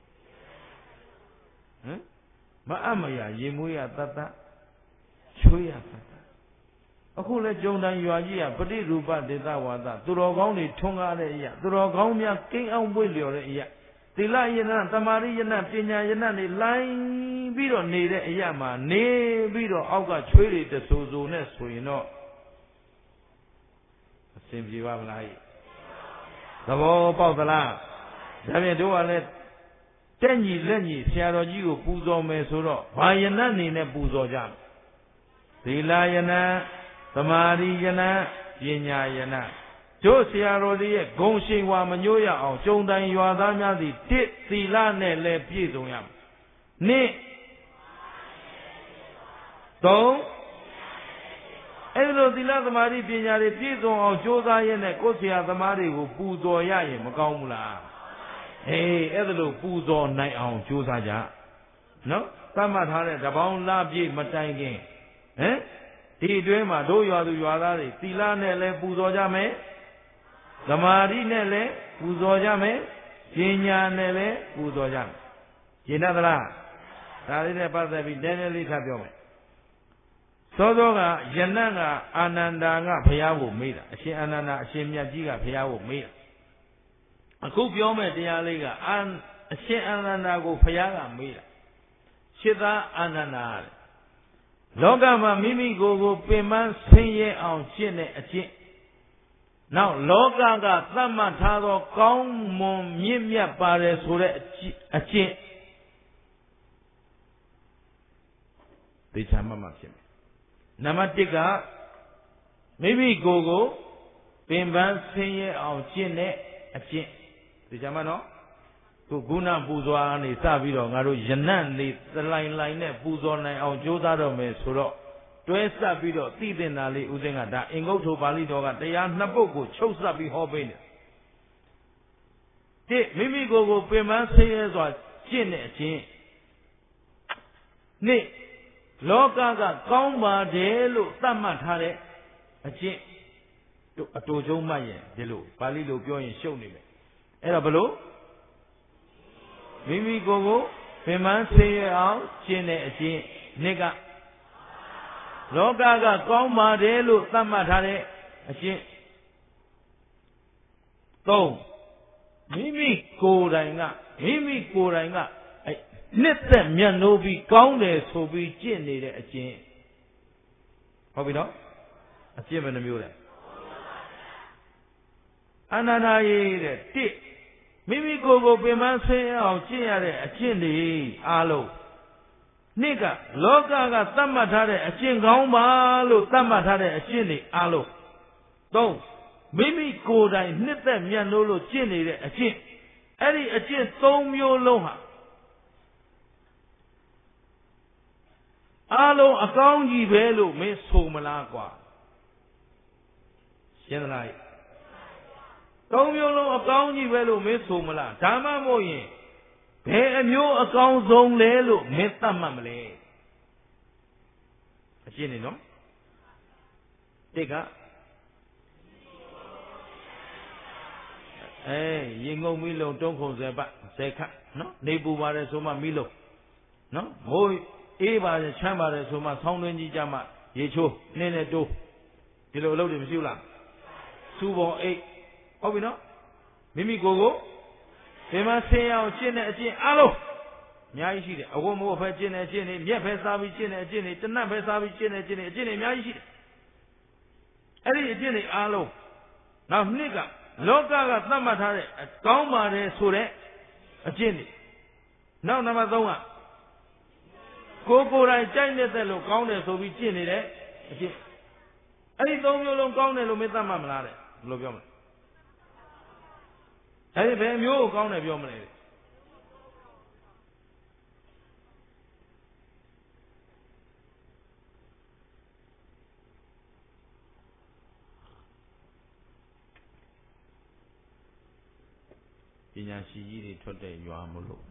ဟမ်မအမရရေမွေးရတတ်တတ်ချွေးရတတ်တတ်အခုလဲကြုံတန်ရွာကြီးကပฏิရူပဒေသဝါဒသူတော်ကောင်းတွေထွန်းကားတဲ့အရာသူတော်ကောင်းများကိန်းအောင်ပွေ့လျော်တဲ့အရာသီလယနသမာဓိယနပညာယနတွေလိုင်းပြီးတော့နေတဲ့အရာမှာနေပြီးတော့အောက်ကချွေးတွေတဆူဆူနဲ့ဆိုရင်တော့အဆင်ပြေပါမလားသဘောပေါက်သလားဒါဖြင့်တို့ကလည်းတက်ညီလက်ညီဆရာတော်ကြီးကိုပူဇော်မယ်ဆိုတော့ဘာယနနေနဲ့ပူဇော်ကြသီလယနသမာဓိယနပညာယနတို့ဆရာတော်တွေရဲ့ဂုဏ်ရှိန်ဝါမညို့ရအောင်ကြုံတိုင်ရွာသားများသည်တစ်သီလနဲ့လည်းပြည့်စုံရမယ်နှစ်သုံးအဲ့လိုသီလသမာဓိပညာတွေပြည့်စုံအောင်ကြိုးစားရတဲ့ကိုယ်ဆရာသမားတွေကိုပူဇော်ရရင်မကောင်းဘူးလားအဲ့ဒါလို့ပူဇော်နိုင်အောင်ကြိုးစားကြနော်သတ်မှတ်ထားတဲ့တပေါင်းလပြည့်မတိုင်ခင်ဒီအတွင်းမှာတို့ရွာသူရွာသားတွေသီလနဲ့လည်းပူဇော်ကြမယ်သမာဓိနဲ့လည်းပူဇော်ကြမယ်ပညာနဲ့လည်းပူဇော်ကြမယ်ရှင်းသလားဒါလေးနဲ့ပတ်သက်ပြီးနည်းနည်းလေးထပ်ပြောမယ်သောသောကယနကအာနန္ဒာကဘုရားကိုမေးတာအရှင်အာနန္ဒာအရှင်မြတ်ကြီးကဘုရားကိုမေးတာအခုပြောမဲ့တရားလေးကအရှင်အာနန္ဒာကိုဘုရားကမေးတာရှစ်သားအာနန္ဒာလောကမှာမိမိကိုယ်ကိုပင်ပန်းဆင်းရဲအောင်ရှင်းတဲ့အကျင့်နောက်လောကကသတ်မှတ်ထားသောကောင်းမွန်မြင့်မြတ်ပါတယ်ဆိုတဲ့အကျင့်သိချာမှမှဖြစ်မယ်နံပါတ်1ကမိမိကိုယ်ကိုပင်ပန်းဆင်းရဲအောင်ကျင့်တဲ့အကျင့်သိချာမှနော် guna puzwa ni sabiro ngaro yanan ni lain ne puzwa nai ao joda do me suroတွဲဆက်ပြီးတော့သိတဲ့နာလေးဦးစင်းကဒါအင်္ဂုတ္တပါဠိတော်ကတရားနှစ်ပုဒ်ကိုချုပ်ဆက်ပြီးဟောပေးနေတစ်မိမိကိုယ်ကိုပင်ပန်းဆင်းရဲစွာကျင့်တဲ့အခြင်းနှစ်လောကကကောင်းပါတယ်လို့သတ်မှတ်ထားတဲ့အခြင်းတို့အတူကျုံးမှတ်ရင်ဒီလိုပါဠိလိုပြောရင်ရှုပ်နေမယ်အဲ့တော့ဘလို့မိမိကိုယ်ကိုပင်ပန်းဆင်းရဲအောင်ကျင့်တဲ့အခြင်းနှစ်ကလောကကကောင်းပါတယ်လို့သတ်မှတ်ထားတဲ့အခြင်းသုံးမိမိကိုယ်တိုင်ကနှစ်သက်မြတ်နိုးပြီးကောင်းတယ်ဆိုပြီးကျင့်နေတဲ့အကျင့်ဟုတ်ပြီနော်အကျင့်ဘယ်နှမျိုးလဲအနန္တရေတဲ့တစ်မိမိကိုယ်ကိုပင်ပန်းဆင်းအောင်ကျင့်ရတဲ့အကျင့်တွေအားလုံးနှစ်ကလောကကသတ်မှတ်ထားတဲ့အကျင့်ကောင်းပါလို့သတ်မှတ်ထားတဲ့အကျင့်တွေအားလုံးသုံးမိမိကိုယ်တိုင်နှစ်သက်မြတ်နိုးလို့ကျင့်နေတဲ့အကျင့်အဲ့ဒီအကျင့်၃မျိုးလုံးဟာအားလုံးအကောင်းကြီးပဲလို့မင်းဆိုမလားကွာရှင်းသလား၃မျိုးလုံးအကောင်းကြီးပဲလို့မင်းဆိုမလားဒါမှမဟုတ်ရင်ဘယ်အမျိုးအကောင်းဆုံးလဲလို့မင်းသတ်မှတ်မလဲအရှင်းနေနော်တိတ်ကရေငုံမီးလုံးတုံးခုံ10ပတ်10ခတ်နော်နေပူပါတယ်ဆိုမှမီးလုံးနော်မိုးအေးပါတယ်ချမ်းပါတယ်ဆိုမှဆောင်းတွင်းကြီးကြမှာရေချိုးနင်းနဲ့တိုးဒီလိုအလုပ်တွေမရှိဘူးလားစူပေါ်အိတ်ဟုတ်ပြီနော်မိမိကိုယ်ကိုဒီမှာဆင်းရအောင်ကျင့်တဲ့အကျင့်အလုံးအများကြီးရှိတယ်အဝတ်မိုးဖဲကျင့်တဲ့အကျင့်တွေမြက်ဖဲစားပြီးကျင့်တဲ့အကျင့်တွေတနတ်ဖဲစားပြီးကျင့်တဲ့အကျင့်တွေအကျင့်တွေအများကြီးရှိတယ်အဲ့ဒီအကျင့်တွေအလုံးနောက်နှစ်ကလောကကသတ်မှတ်ထားတဲ့ကောင်းပါတယ်ဆိုတဲ့အကျင့်တွေနောက်နံပါတ်3ကကိုယ်တိုင်ကြိုက်နေတဲ့လို့ကောင်းတယ်ဆိုပြီးကျင့်နေတဲ့အကျင့်အဲ့ဒီ၃မျိုးလုံးကောင်းတယ်လို့မသတ်မှတ်မလားတဲ့ဘယ်လိုပြောမလဲအဲ့ဒီဘယ်မျိုးကိုကောင်းတယ်ပြောမလဲပညာရှိကြီးတွေထွက်တဲ့ရွာမလို့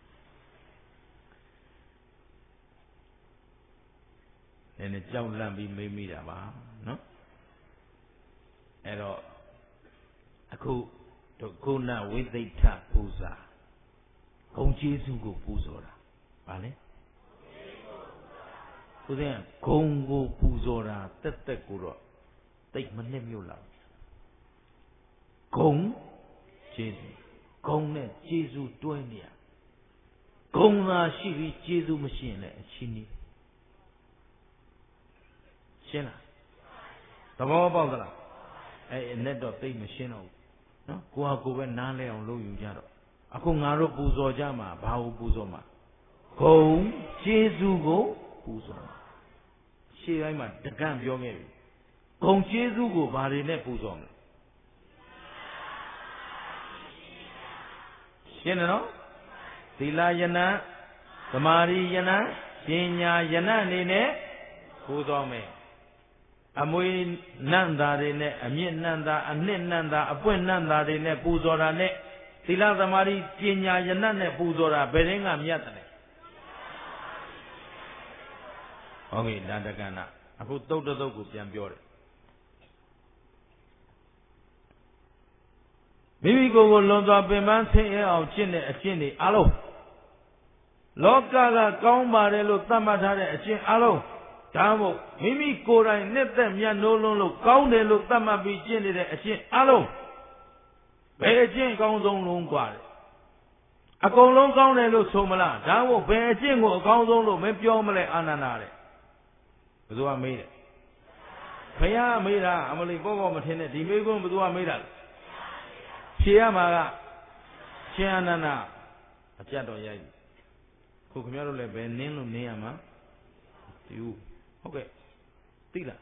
နည်းနည်းကြောက်လန့်ပြီးမေးမိတာပါနော်အဲ့တော့အခုခုနဝိသိဋ္ဌပူဇာဂုံကျေးဇူးကိုပူဇော်တာဗာလဲဦးဇင်းကဂုံကိုပူဇော်တာတက်ကိုတော့တိတ်မနစ်မြို့လောက်ဂုံကျေးဇူးဂုံနဲ့ကျေးဇူးတွဲနေရဂုံသာရှိပြီးကျေးဇူးမရှိရင်လည်းအချင်းကြီးရှင်းလားသဘောပေါက်သလားအဲ့နဲ့တော့သိမရှင်းတော့ဘူးနော်ကိုဟာကိုပဲနားလဲအောင်လုပ်ယူကြတော့အခုငါတို့ပူဇော်ကြမှာဘာကိုပူဇော်မှာဂုံကျေးဇူးကိုပူဇော်မှာရှေ့တိုင်းမှာတကန့်ပြောခဲ့ပြီဂုံကျေးဇူးကိုဘာတွေနဲ့ပူဇော်မလဲရှင်းတယ်နော်သီလယနာသမာဓိယနာပညာယနာအနေနဲ့ပူဇော်မယ်အမွေနန္တာတွေနဲ့အမြင့်နန္တာအနှစ်နန္တာအပွင့်နန္တာတွေနဲ့ပူဇော်တာနဲ့သီလသမာဓိပညာယနာနဲ့ပူဇော်တာဘယ်ရင်ကမြတ်တယ်ဟုတ်ပြီဒါတက္ကနာအခုသုတ်တုတ်ကိုပြန်ပြောတယ်မိမိကိုယ်ကိုလွန်စွာပင်ပန်းဆင်းရဲအောင်ကျင့်တဲ့အကျင့်တွေအလုံးလောကကကောင်းပါတယ်လို့သတ်မှတ်ထားတဲ့အကျင့်အလုံးဒါမို့မိမိကိုယ်တိုင်နှစ်သက်မြတ်နိုးလုံးလို့ကောင်းတယ်လို့သတ်မှတ်ပြီးကျင့်နေတဲ့အကျင့်အလုံးဘယ်အကျင့်ကောင်းဆုံးလုံးกว่าလဲအကုန်လုံးကောင်းတယ်လို့ဆိုမလားဒါမို့ဘယ်အကျင့်ကိုအကောင်းဆုံးလို့မပြောမလဲအာနန္ဒာတဲ့ဘယ်သူကမေးတယ်ဘုရားမေးတာအမလီပေါ့မထင်နဲ့ဒီမေးခွန်းဘယ်သူကမေးတာလဲဖြေရမှာကရှင်အာနန္ဒာအပြတ်တော်ရိုက်ခုခင်ဗျားတို့လည်းဘယ်နင်းလို့နင်းရမှာဒီဟုတ်ကဲ့သိလား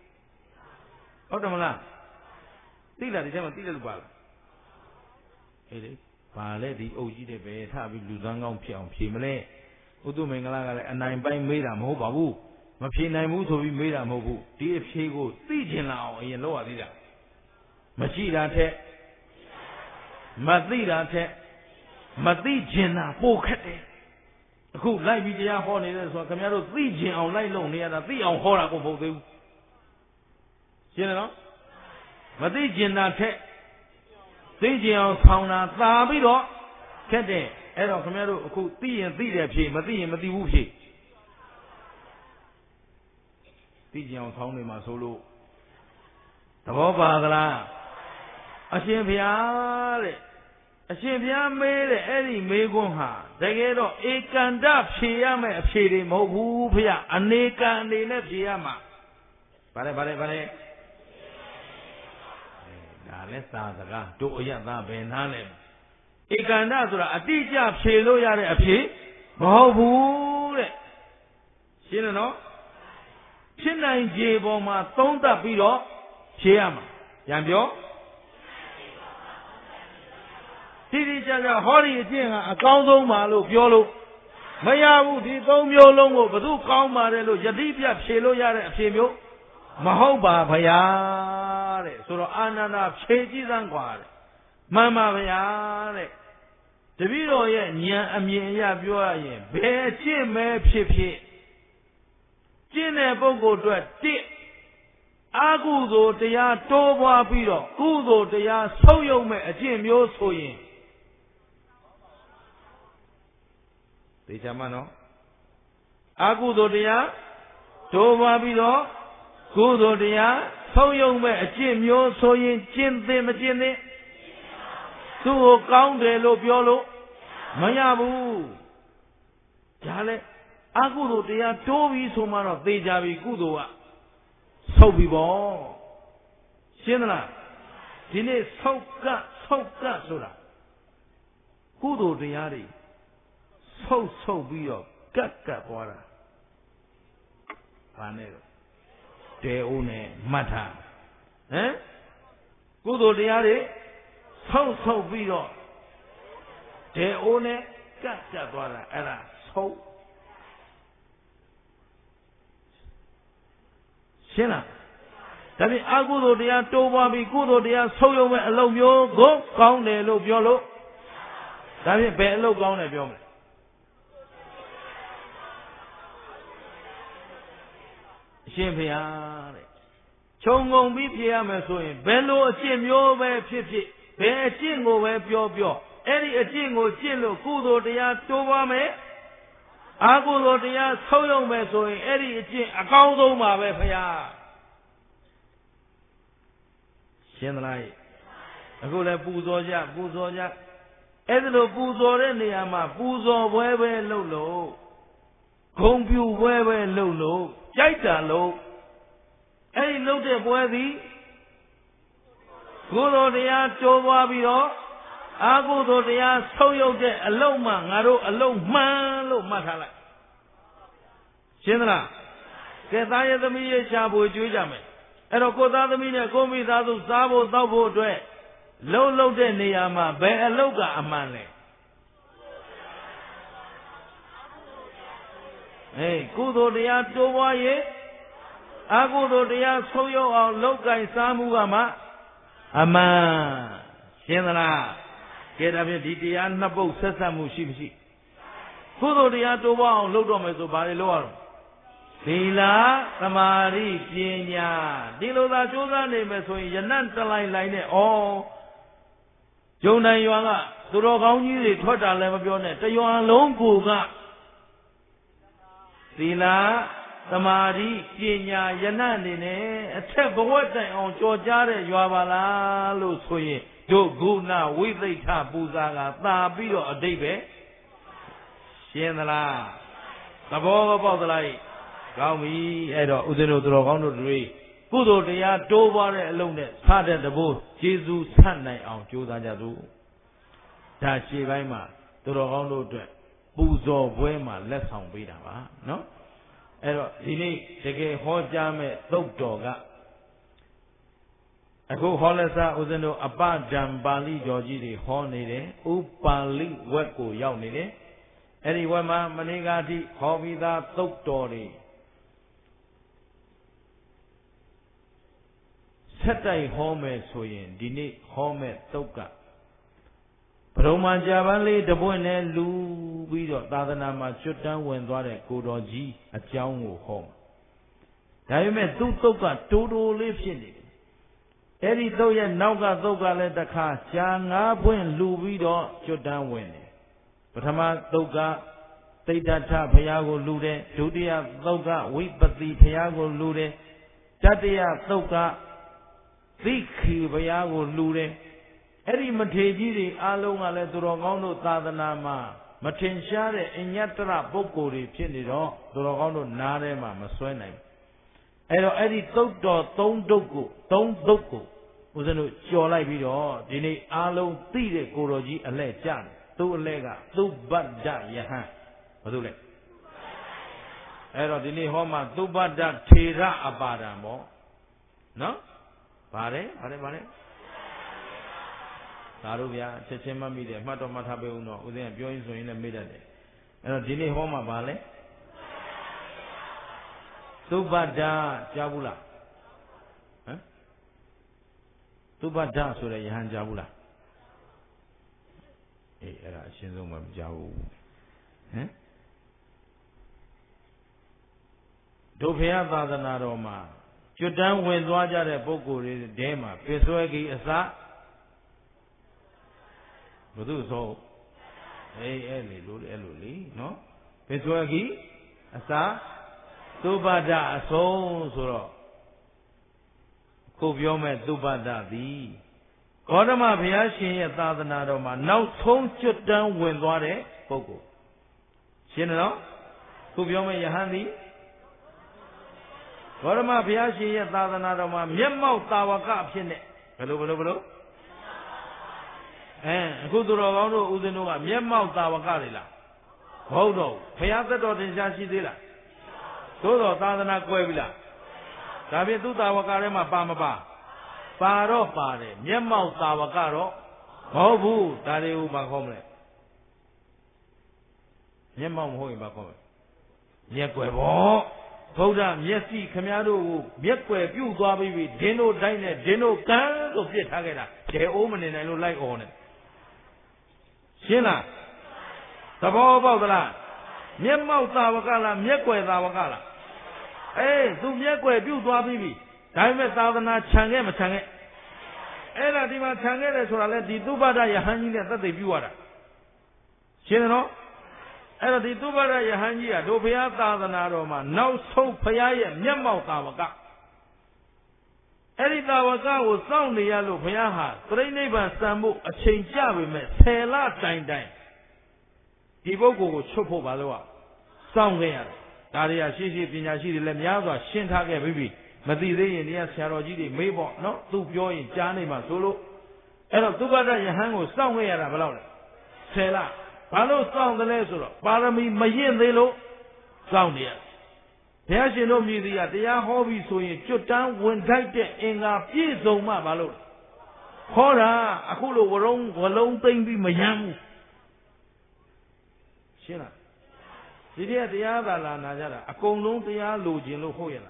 ဟုတ်တယ်မလားသိလားဒီထဲမှာသိတယ်လို့ပါလားအေးလေဘာလဲဒီအုပ်ကြီးတဲ့ပဲထပြီးလူသန်းကောင်းဖြစ်အောင်ဖြေမလဲဥတုမင်္ဂလာကလည်းအနိုင်ပိုင်းမေးတာမဟုတ်ပါဘူးမဖြေနိုင်ဘူးဆိုပြီးမေးတာမဟုတ်ဘူးဒီအဖြေကိုသိကျင်လာအောင်အရင်လုပ်ရသေးတာမရှိတာထက်မသိတာထက်မသိကျင်တာပိုခက်တယ်အခုလိုက်ပြီးတရားဟောနေတယ်ဆိုတော့ခင်ဗျားတို့သိကျင်အောင်လိုက်လုပ်နေရတာသိအောင်ဟောတာကိုမဟုတ်သေးဘူးရှင်းတယ်နော်မသိကျင်တာထက်သိကျင်အောင်ဆောင်တာသာပြီးတော့ခက်တယ်အဲ့တော့ခင်ဗျားတို့အခုသိရင်သိတယ်ဖြေမသိရင်မသိဘူးဖြေသိကျင်အောင်ဆောင်နေမှာဆိုလို့သဘောပါသလားအရှင်ဘုရားတဲ့အရှင်ဘုရားမေးတဲ့အဲ့ဒီမေးခွန်းဟာတကယ်တော့ဧကန္တဖြေရမယ်အဖြေတွေမဟုတ်ဘူးဘုရားအနေကံအနေနဲ့ဖြေရမှာဗါလဲဒါလည်းသာစကားတို့အယက်သားဘယ်နားလဲဧကန္တဆိုတာအတိအကျဖြေလို့ရတဲ့အဖြေမဟုတ်ဘူးတဲ့ရှင်းတယ်နော်ဖြစ်နိုင်ခြေပေါ်မှာသုံးသပ်ပြီးတော့ဖြေရမှာပြန်ပြောတိတိကျကျဟောဒီအကျင့်ကအကောင်းဆုံးပါလို့ပြောလို့မရဘူးဒီသုံးမျိုးလုံးကိုဘယ်သူကောင်းပါတယ်လို့ယတိပြဖြေလို့ရတဲ့အဖြေမျိုးမဟုတ်ပါဗျာတဲ့ဆိုတော့အာနန္ဒာဖြေကြည့်စမ်းกว่าတဲ့မှန်ပါဗျာတဲ့တပည့်တော်ရဲ့ဉာဏ်အမြင်အရပြောရရင်ဘယ်အကျင့်ပဲဖြစ်ဖြစ်ကျင့်တဲ့ပုဂ္ဂိုလ်အတွက်အကုသိုလ်တရားတိုးပွားပြီးတော့ကုသိုလ်တရားဆုပ်ယုပ်မဲ့အကျင့်မျိုးဆိုရင်သိချင်မှာနော်အကုသိုလ်တရားတိုးပွားပြီးတော့ကုသိုလ်တရားဆုပ်ယုပ်မဲ့အကျင့်မျိုးဆိုရင်ကျင့်သင်မကျင့်သင်သူ့ကိုကောင်းတယ်လို့ပြောလို့မရဘူးဒါလည်းအကုသိုလ်တရားတိုးပြီးဆိုမှတော့သေချာပြီကုသိုလ်ကဆုပ်ပြီပေါ့ရှင်းသလားဒီနေ့ဆုပ်ကဆိုတာကုသိုလ်တရားတွေဆုပ်ပြီးတော့ကတ်သွားတာဘာနဲ့တော့တဲအိုးနဲ့မှတ်ထားဟမ်ကုသိုလ်တရားတွေဆုပ်ပြီးတော့တဲအိုးနဲ့ကတ်သွားတာအဲ့ဒါဆုပ်ရှင်းလားဒါဖြင့်အကုသိုလ်တရားတိုးပွားပြီးကုသိုလ်တရားဆုပ်ယုံမဲ့အလုပ်မျိုးကိုကောင်းတယ်လို့ပြောလို့ဒါဖြင့်ဘယ်အလုပ်ကောင်းတယ်ပြောမလဲအရှင်ဘုရားတဲ့ခြုံငုံပြီးဖြေရမယ်ဆိုရင်ဘယ်လိုအကျင့်မျိုးပဲဖြစ်ဖြစ်ဘယ်အကျင့်ကိုပဲပြောအဲ့ဒီအကျင့်ကိုကျင့်လို့ကုသိုလ်တရားတိုးပွားမယ်အကုသိုလ်တရားဆုပ်ယုံမယ်ဆိုရင်အဲ့ဒီအကျင့်အကောင်းဆုံးပါပဲဘုရားရှင်းသလားအခုလည်းပူဇော်ကြအဲ့ဒါလိုပူဇော်တဲ့နေရာမှာပူဇော်ပွဲပဲလုပ်လို့ဂုဏ်ပြုပွဲပဲလုပ်လို့ကြိုက်တာလို့အဲ့ဒီလုပ်တဲ့ပွဲသည်ကုသိုလ်တရားတိုးပွားပြီးတော့အကုသိုလ်တရားဆုပ်ယုပ်တဲ့အလုံးမှငါတို့အလုံးမှန်လို့မှတ်ထားလိုက်ရှင်းသလားကဲသားရဲ့သမီးရဲ့ရှားဖို့ကြွေးကြမယ်အဲ့တော့ကိုသားသမီးနဲ့ကိုမိသားစုစားဖို့တောက်ဖို့အတွက်လှုပ်တဲ့နေရာမှာဘယ်အလုပ်ကအမှန်လဲကုသိုလ်တရားတိုးပွားရင်အကုသိုလ်တရားဆုံးယုံအောင်လုပ်ကိုင်စားမှုကမှအမှန်ရှင်းသလားကဲဒါဖြင့်ဒီတရားနှစ်ပုဒ်ဆက်ဆက်မှုရှိမရှိကုသိုလ်တရားတိုးပွားအောင်လုပ်တော့မယ်ဆိုဘာတွေလုပ်ရအောင်သီလသမာဓိပညာဒီလိုသာကြိုးစားနေမယ်ဆိုရင်ယနံ့တလိုက်နဲ့ဂျုံတိုင်ရွာကသူတော်ကောင်းကြီးတွေထွက်တာလည်းမပြောနဲ့တရွာလုံးကိုကသီလသမာဓိပညာယနံ့နေနဲ့အထက်ဘဝတိုင်အောင်ကြော်ကြားတဲ့ရွာပါလားလို့ဆိုရင်တို့ဂုဏဝိသိထပူဇာကသာပြီးတော့အတိတ်ပဲရှင်းသလားသဘောပေါက်သလားကောင်းပြီအဲ့တော့ဦးဇင်းတို့သူတော်ကောင်းတို့တွေကုသိုလ်တရားတိုးပွားတဲ့အလုံးနဲ့စတဲ့တဘိုးကျေးဇူးဆတ်နိုင်အောင်ကြိုးစားကြသို့ဒါရှေ့ပိုင်းမှာသူတော်ကောင်းတို့အတွက်ပူဇော်ပွဲမှာလက်ဆောင်ပေးတာပါနော်အဲ့တော့ဒီနေ့တကယ်ဟောကြားမဲ့သုတ်တော်က Ako Holasa Uzano Abadam Bali Georgi Honede, Upali Weko Yaunide, Eddie Wema Manigati, Hovida Toktori Setai Home Soyin, Dini Home Toka Broma Javali, the Buene Lu Vido, Tadanama Chutan when Dore Kudoji, a Jango home. Now you met two Toka, Todo lives in it. Eddie Doya Nauga Doga let the car, Janga Buen Luvido, Chutan win. Patama Doga, Tata Payago Lude, Judia Doga, Wipati Payago Lude, Tatia Doga, Viki Payago Lude, Eddie Mateji, Alonga Leturogono Tadanama, Matinshare, Inyatra Bokori, Chinido, Dorogono Narema, Maswena. Eddie Toto, Tom Doko, was a Chola Vido, Dini Alo, Tide Koroji, a leg jan, two lega, two bada yaha, Odule. Dini Homa, two bada tira abadamo. No? Pare? Sarubia, Chechema Media, Mato Matabuno, within joins in the middle. Dini Homa Vale. Tubada Jabula. Tubada Sura Yahan Jabula. Era Shinzum of Jabu. Dopia Vadanaroma. Judan when Dwaja de Boko is Dema, Pesuagi Asa. Budu so. Eluli, no? Pesuagi Asa. Tubada so suro. Kubiome Tubada di. Kodama Biashi at Tadanaroma. Now tone shut down when Wade Poco. Shinano? Kubiome Yahandi. Kodama Biashi at Tadanaroma. Yammo Tawaka Pine. Hello. And Kuduro Udinua, Yammo Tawakarila. Hold on. Payata in Jashidilla. Todo Tadana Cuevila. Tabi tu Tawakarema Pamapa. Paro Pare, Yamau Tawakaro, Hobu, Tadeu Bacome. Yamau Hoi Bacome. Yaquevo, Toda, Yesi, Camaro, Yaque, Pew Gabi, Deno Dine, Deno Can of Yetagera, the omen and I look like on it. Shina, Tabo Bogala, Yamau Tawakala, Yaque Tawakala. Eh, tu Yaque, Pew Gabi. Time is out and Changem Change. Ella Dima Change, so I let the Dubada Yahangi at the viewer. Chino? Ella the Dubada Yahangi, Dopia Tadanaroma, now so Paya, Yamau Tawaka. Eri Tawaka was sound the yellow Payaha, three neighbors Sambu, a change we met, Tela time. Iboko Chopo Balua. Sound there. Daria Shishi Pinashi, Lemiaga, Shintake Bibi. Madidi and Yes Saroji, Mabo, not to join Jani Masulu. And Tubada Yahango, somewhere about Sela. Palo sound the lesser, Parami Mayen Delo, sound here. There's no media, they are hobbies so you shut down when tight in a piece of Mabalo. Hora, Akulo, Walong thing be Mayam. Shina. Did you have the other Lanajara? A colon, they are losing Lohoyana.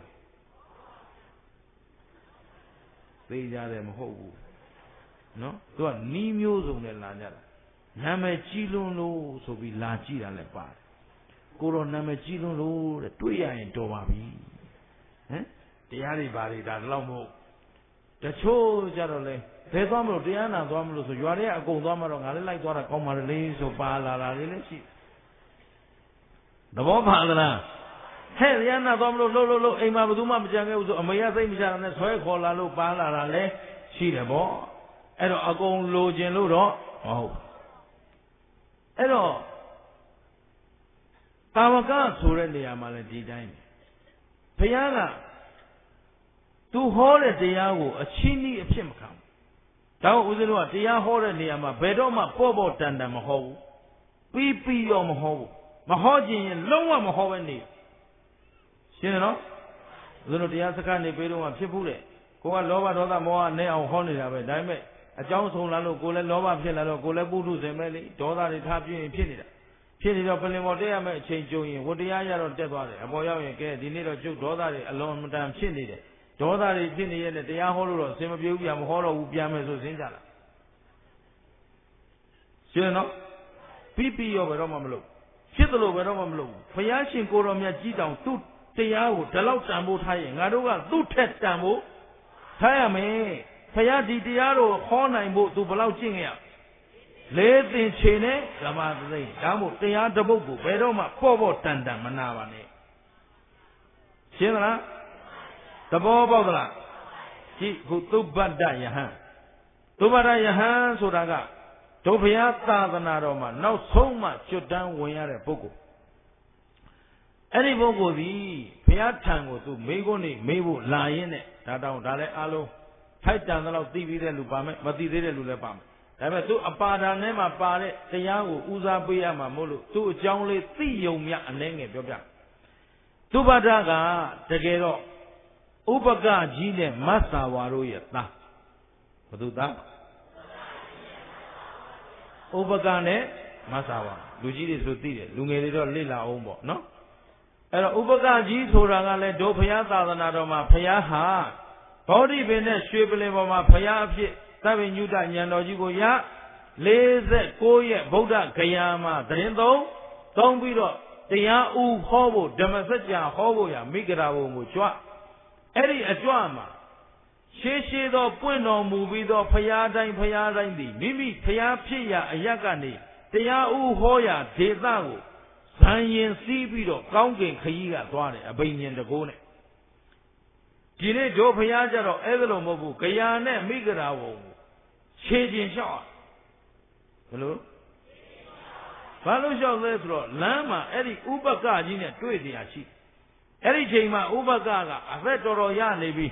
They are them whole. No? So a new music on the Lanjara. Name Chilun, so be Lachi and Lepa. Kuro Name Chilun, the Tuya and Tomabi. The Aribari that Lomo. The Cho Jarole. The Domo, Diana Domo, so you are there, go Domo, I like what a common release of Pala relationship. The Bob Hadana. Hey, Rihanna Domlo Lolo, Emaduma Jango, Amaya Jan, and Soy Colalo Pala, she the ball. Edo Agon Lo Genludo. Oh. Edo Tawaka surrender Amaladi dime. Payana to hold a Diago, a chini of Chimcam. Tao Uzua, Dia Hora Niama, Bedoma, Pobo Tanda Maho, Pipi Omaho, Mahojin, and Lowa Mahoveni. You know, the Yasaka Nebedo and Chipule, ကိုကလောဘဒေါသမောဟနဲ့အောင်ဟောနေတာပဲဒါပေမဲ့အကြောင်းဆုံးလာလို့ကိုလည်းလောဘဖြစ်လာတော့ကိုလည်းပုထုဇဉ်ပဲလေဒေါသတွေထားပြင်းဖြစ်နေတာဖြစ်နေတော့ပလင်ပေါ်တက်ရမယ့်အချိန်ကြုံရင်ဝတ္တရားရတော့တက်သွားတယ်အပေါ်ရောက်ရင်ကဲဒီနေ့တော့ကျုပ်ဒေါသတွေအလွန်မတန်ဖြစ်နေတယ်ဒေါသတွေဖြစ်နေရဲ့တရားဟောလို့တော့အစင်မပြေဘူးပြန်မဟောတော့ဘူးပြန်မယ်ဆိုစင်းကြလားရှင်းနော်ပြီးရောဘယ်တော့မှမလုပ်ဖြစ်တယ်လို့ဘယ်တော့မှမလုပ်ဘူးဘုရားရှင်ကိုတော်မြတ်ကြီးတောင်သူ့တရားကိုဒီလောက်တန်ဖိုးထားရင်ငါတို့ကသူ့ထက်တန်ဖိုးထားရမယ်ဘုရားဒီတရားကိုဟောနိုင်ဖို့သူဘယ်လောက်ကျင့်ရလေးသင်ချေနဲ့ဓမ္မသသိဒါမို့တရားတစ်ပုဒ်ကိုဘယ်တော့မှပေါ့တန်တန်မနာပါနဲ့ရှင်းသလားသဘောပေါက်သလားကြည့်ခုသုဘ္ဗတ္တယဟန်သုဘ္ဗတ္တယဟန်ဆိုတာကဒုဘုရားသာသနာတော်မှာနောက်ဆုံးမှကျွတ်တန်းဝင်ရတဲ့ပုဂ္ဂိုလ်အဲ့ဒီပုဂ္ဂိုလ်သည်ဘုရားထံကိုသူမေးခွန်းနေမေးဖို့လာရင်းနဲ့ဒါတောင်ဒါလည်းအားလုံးထိုက်တန်သလောက်သိပြီးတဲ့လူပါမယ်မသိသေးတဲ့လူလည်းပါမယ်ဒါပေမဲ့သူအပါဒာထဲမှာပါတဲ့တရားကိုဦးစားပေးရမှာမို့လို့သူ့အကြောင်းလေးသိယုံမြအနှဲငယ်ပြောပြသုဘဒကတကယ်တော့ဥပကကြီးနဲ့မတ်သာဝါတို့ရဲ့သားဘသူသားဥပကနဲ့မတ်သာဝါလူကြီးတွေဆိုသိတယ်လူငယ်တွေတော့လေ့လာအောင်ပေါ့နော်အဲ့တော့ဥပကကြီးဆိုတာကလည်းဒုဘုရားသာသနာတော်မှာဘုရားဟာဗောဓိပင်နဲ့ရွှေပလင်ပေါ်မှာဘုရားအဖြစ်သဗ္ဗညုတဉာဏ်တော်ကြီးကိုရ49ရက်ဗုဒ္ဓဂယာမှာသတင်းသုံးပြီးတော့တရားဥဟောဖို့ဓမ္မစကြာဟောဖို့ရမိဂရာဘုံကိုကြွအဲ့ဒီအကြွမှာရှေးသောပွင့်တော်မူပြီးသောဘုရားတိုင်းသည်မိမိဘုရားဖြစ်ရာအရပ်ကနေတရားဥဟောရာဒေသကိုဇံရင်စီးပြီးတော့ကောင်းကင်ခရီးကသွားတယ်အဘိညာဉ်တကိုးနဲ့ဒီနေ့တို့ဘုရားကြတော့အဲ့လိုမဟုတ်ဘူးဂယာနဲ့မိဂရာဘုံခြေကျင်လျှောက်ဘယ်လိုဘာလို့လျှောက်လဲဆိုတော့လမ်းမှာအဲ့ဒီဥပကကြီးနဲ့တွေ့เสียရှိအဲ့ဒီချိန်မှာဥပကကအသက်တော်တော်ရနေပြီ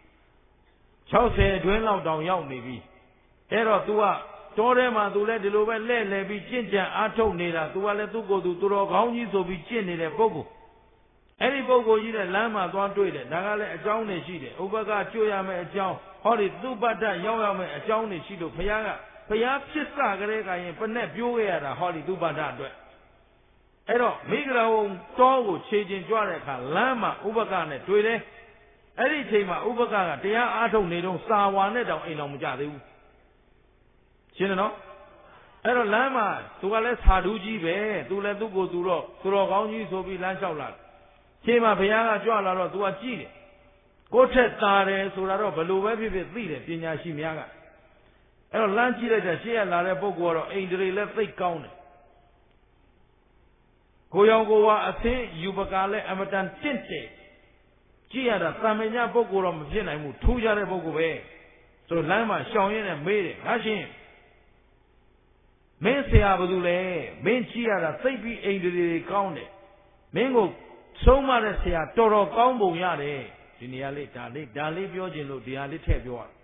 60အတွင်းလောက်တောင်ရောက်နေပြီအဲ့တော့ तू ကတောထဲမှာ तू လည်းဒီလိုပဲလှဲ့လဲပြီးကျင့်ကြံအားထုတ်နေတာ तू ကလည်းသူ့ကိုယ်သူတော်ကောင်းကြီးဆိုပြီးကျင့်နေတဲ့ပုဂ္ဂိုလ်အဲ့ဒီပုဂ္ဂိုလ်ကြီးတဲ့လမ်းမှာသွားတွေ့တယ်ဒါကလည်းအကြောင်းတွေရှိတယ်ဥပကကျွရမယ်အကြောင်းဟောဒီသုဘတ္တရောက်ရမယ်အကြောင်းတွေရှိလို့ဘုရားဖြစ်စကလေးကရင်ပနဲ့ပြိုးခဲ့ရတာဟောဒီသုဘတ္တအတွက်အဲ့တော့မိဂရာဝုံတောကိုခြေကျင်ကြွတဲ့အခါလမ်းမှာဥပကနဲ့တွေ့တယ်အဲ့ဒီချိန်မှာဥပကတရားအားထုတ်နေတော့စာဝါနဲ့တောင်အိမ်တော်မကြသေးဘူးရှင်းတယ်နော်အဲ့တော့လမ်းမှာသူကလည်းသာဓုကြီးပဲသူလည်းသူ့ကိုသူတော်ကောင်းကြီးဆိုပြီးလမ်းလျှောက်လာချိန်မှာဘုရားကကြွလာတော့သူကကြည့်တယ်ကိုယ့်ထက်သာတယ်ဆိုတာတော့ဘလို့ပဲဖြစ်ဖြစ်သိတယ်ပညာရှိများကအဲ့တော့လမ်းကြည့်လိုက်တဲ့ရှေ့ရလာတဲ့ပုဂ္ဂိုလ်ကတော့အိန္ဒြေလည်းသိကောင်းတယ်ကိုရောင်ကိုဝါအသင်းယူပကာလည်းအမတန်တင့်တယ်ကြည့်ရတာသံမညာပုဂ္ဂိုလ်တော့မဖြစ်နိုင်ဘူးထူးခြားတဲ့ပုဂ္ဂိုလ်ပဲဆိုလမ်းမှာရှောင်ရင်းနဲ့မေးတယ်ငါရှင်မင်းဆရာဘာလို့လဲမင်းကြည့်ရတာသိပြီးအိန္ဒြေတွေကောင်းတယ်မင်းကိုဆုံးမတဲ့ဆရာတော်တော်ကောင်းပုံရတယ်ဒီနေရာလေးဒါလေးပြောခြင်းလို့ဒီဟာလေးထည့်ပြောရ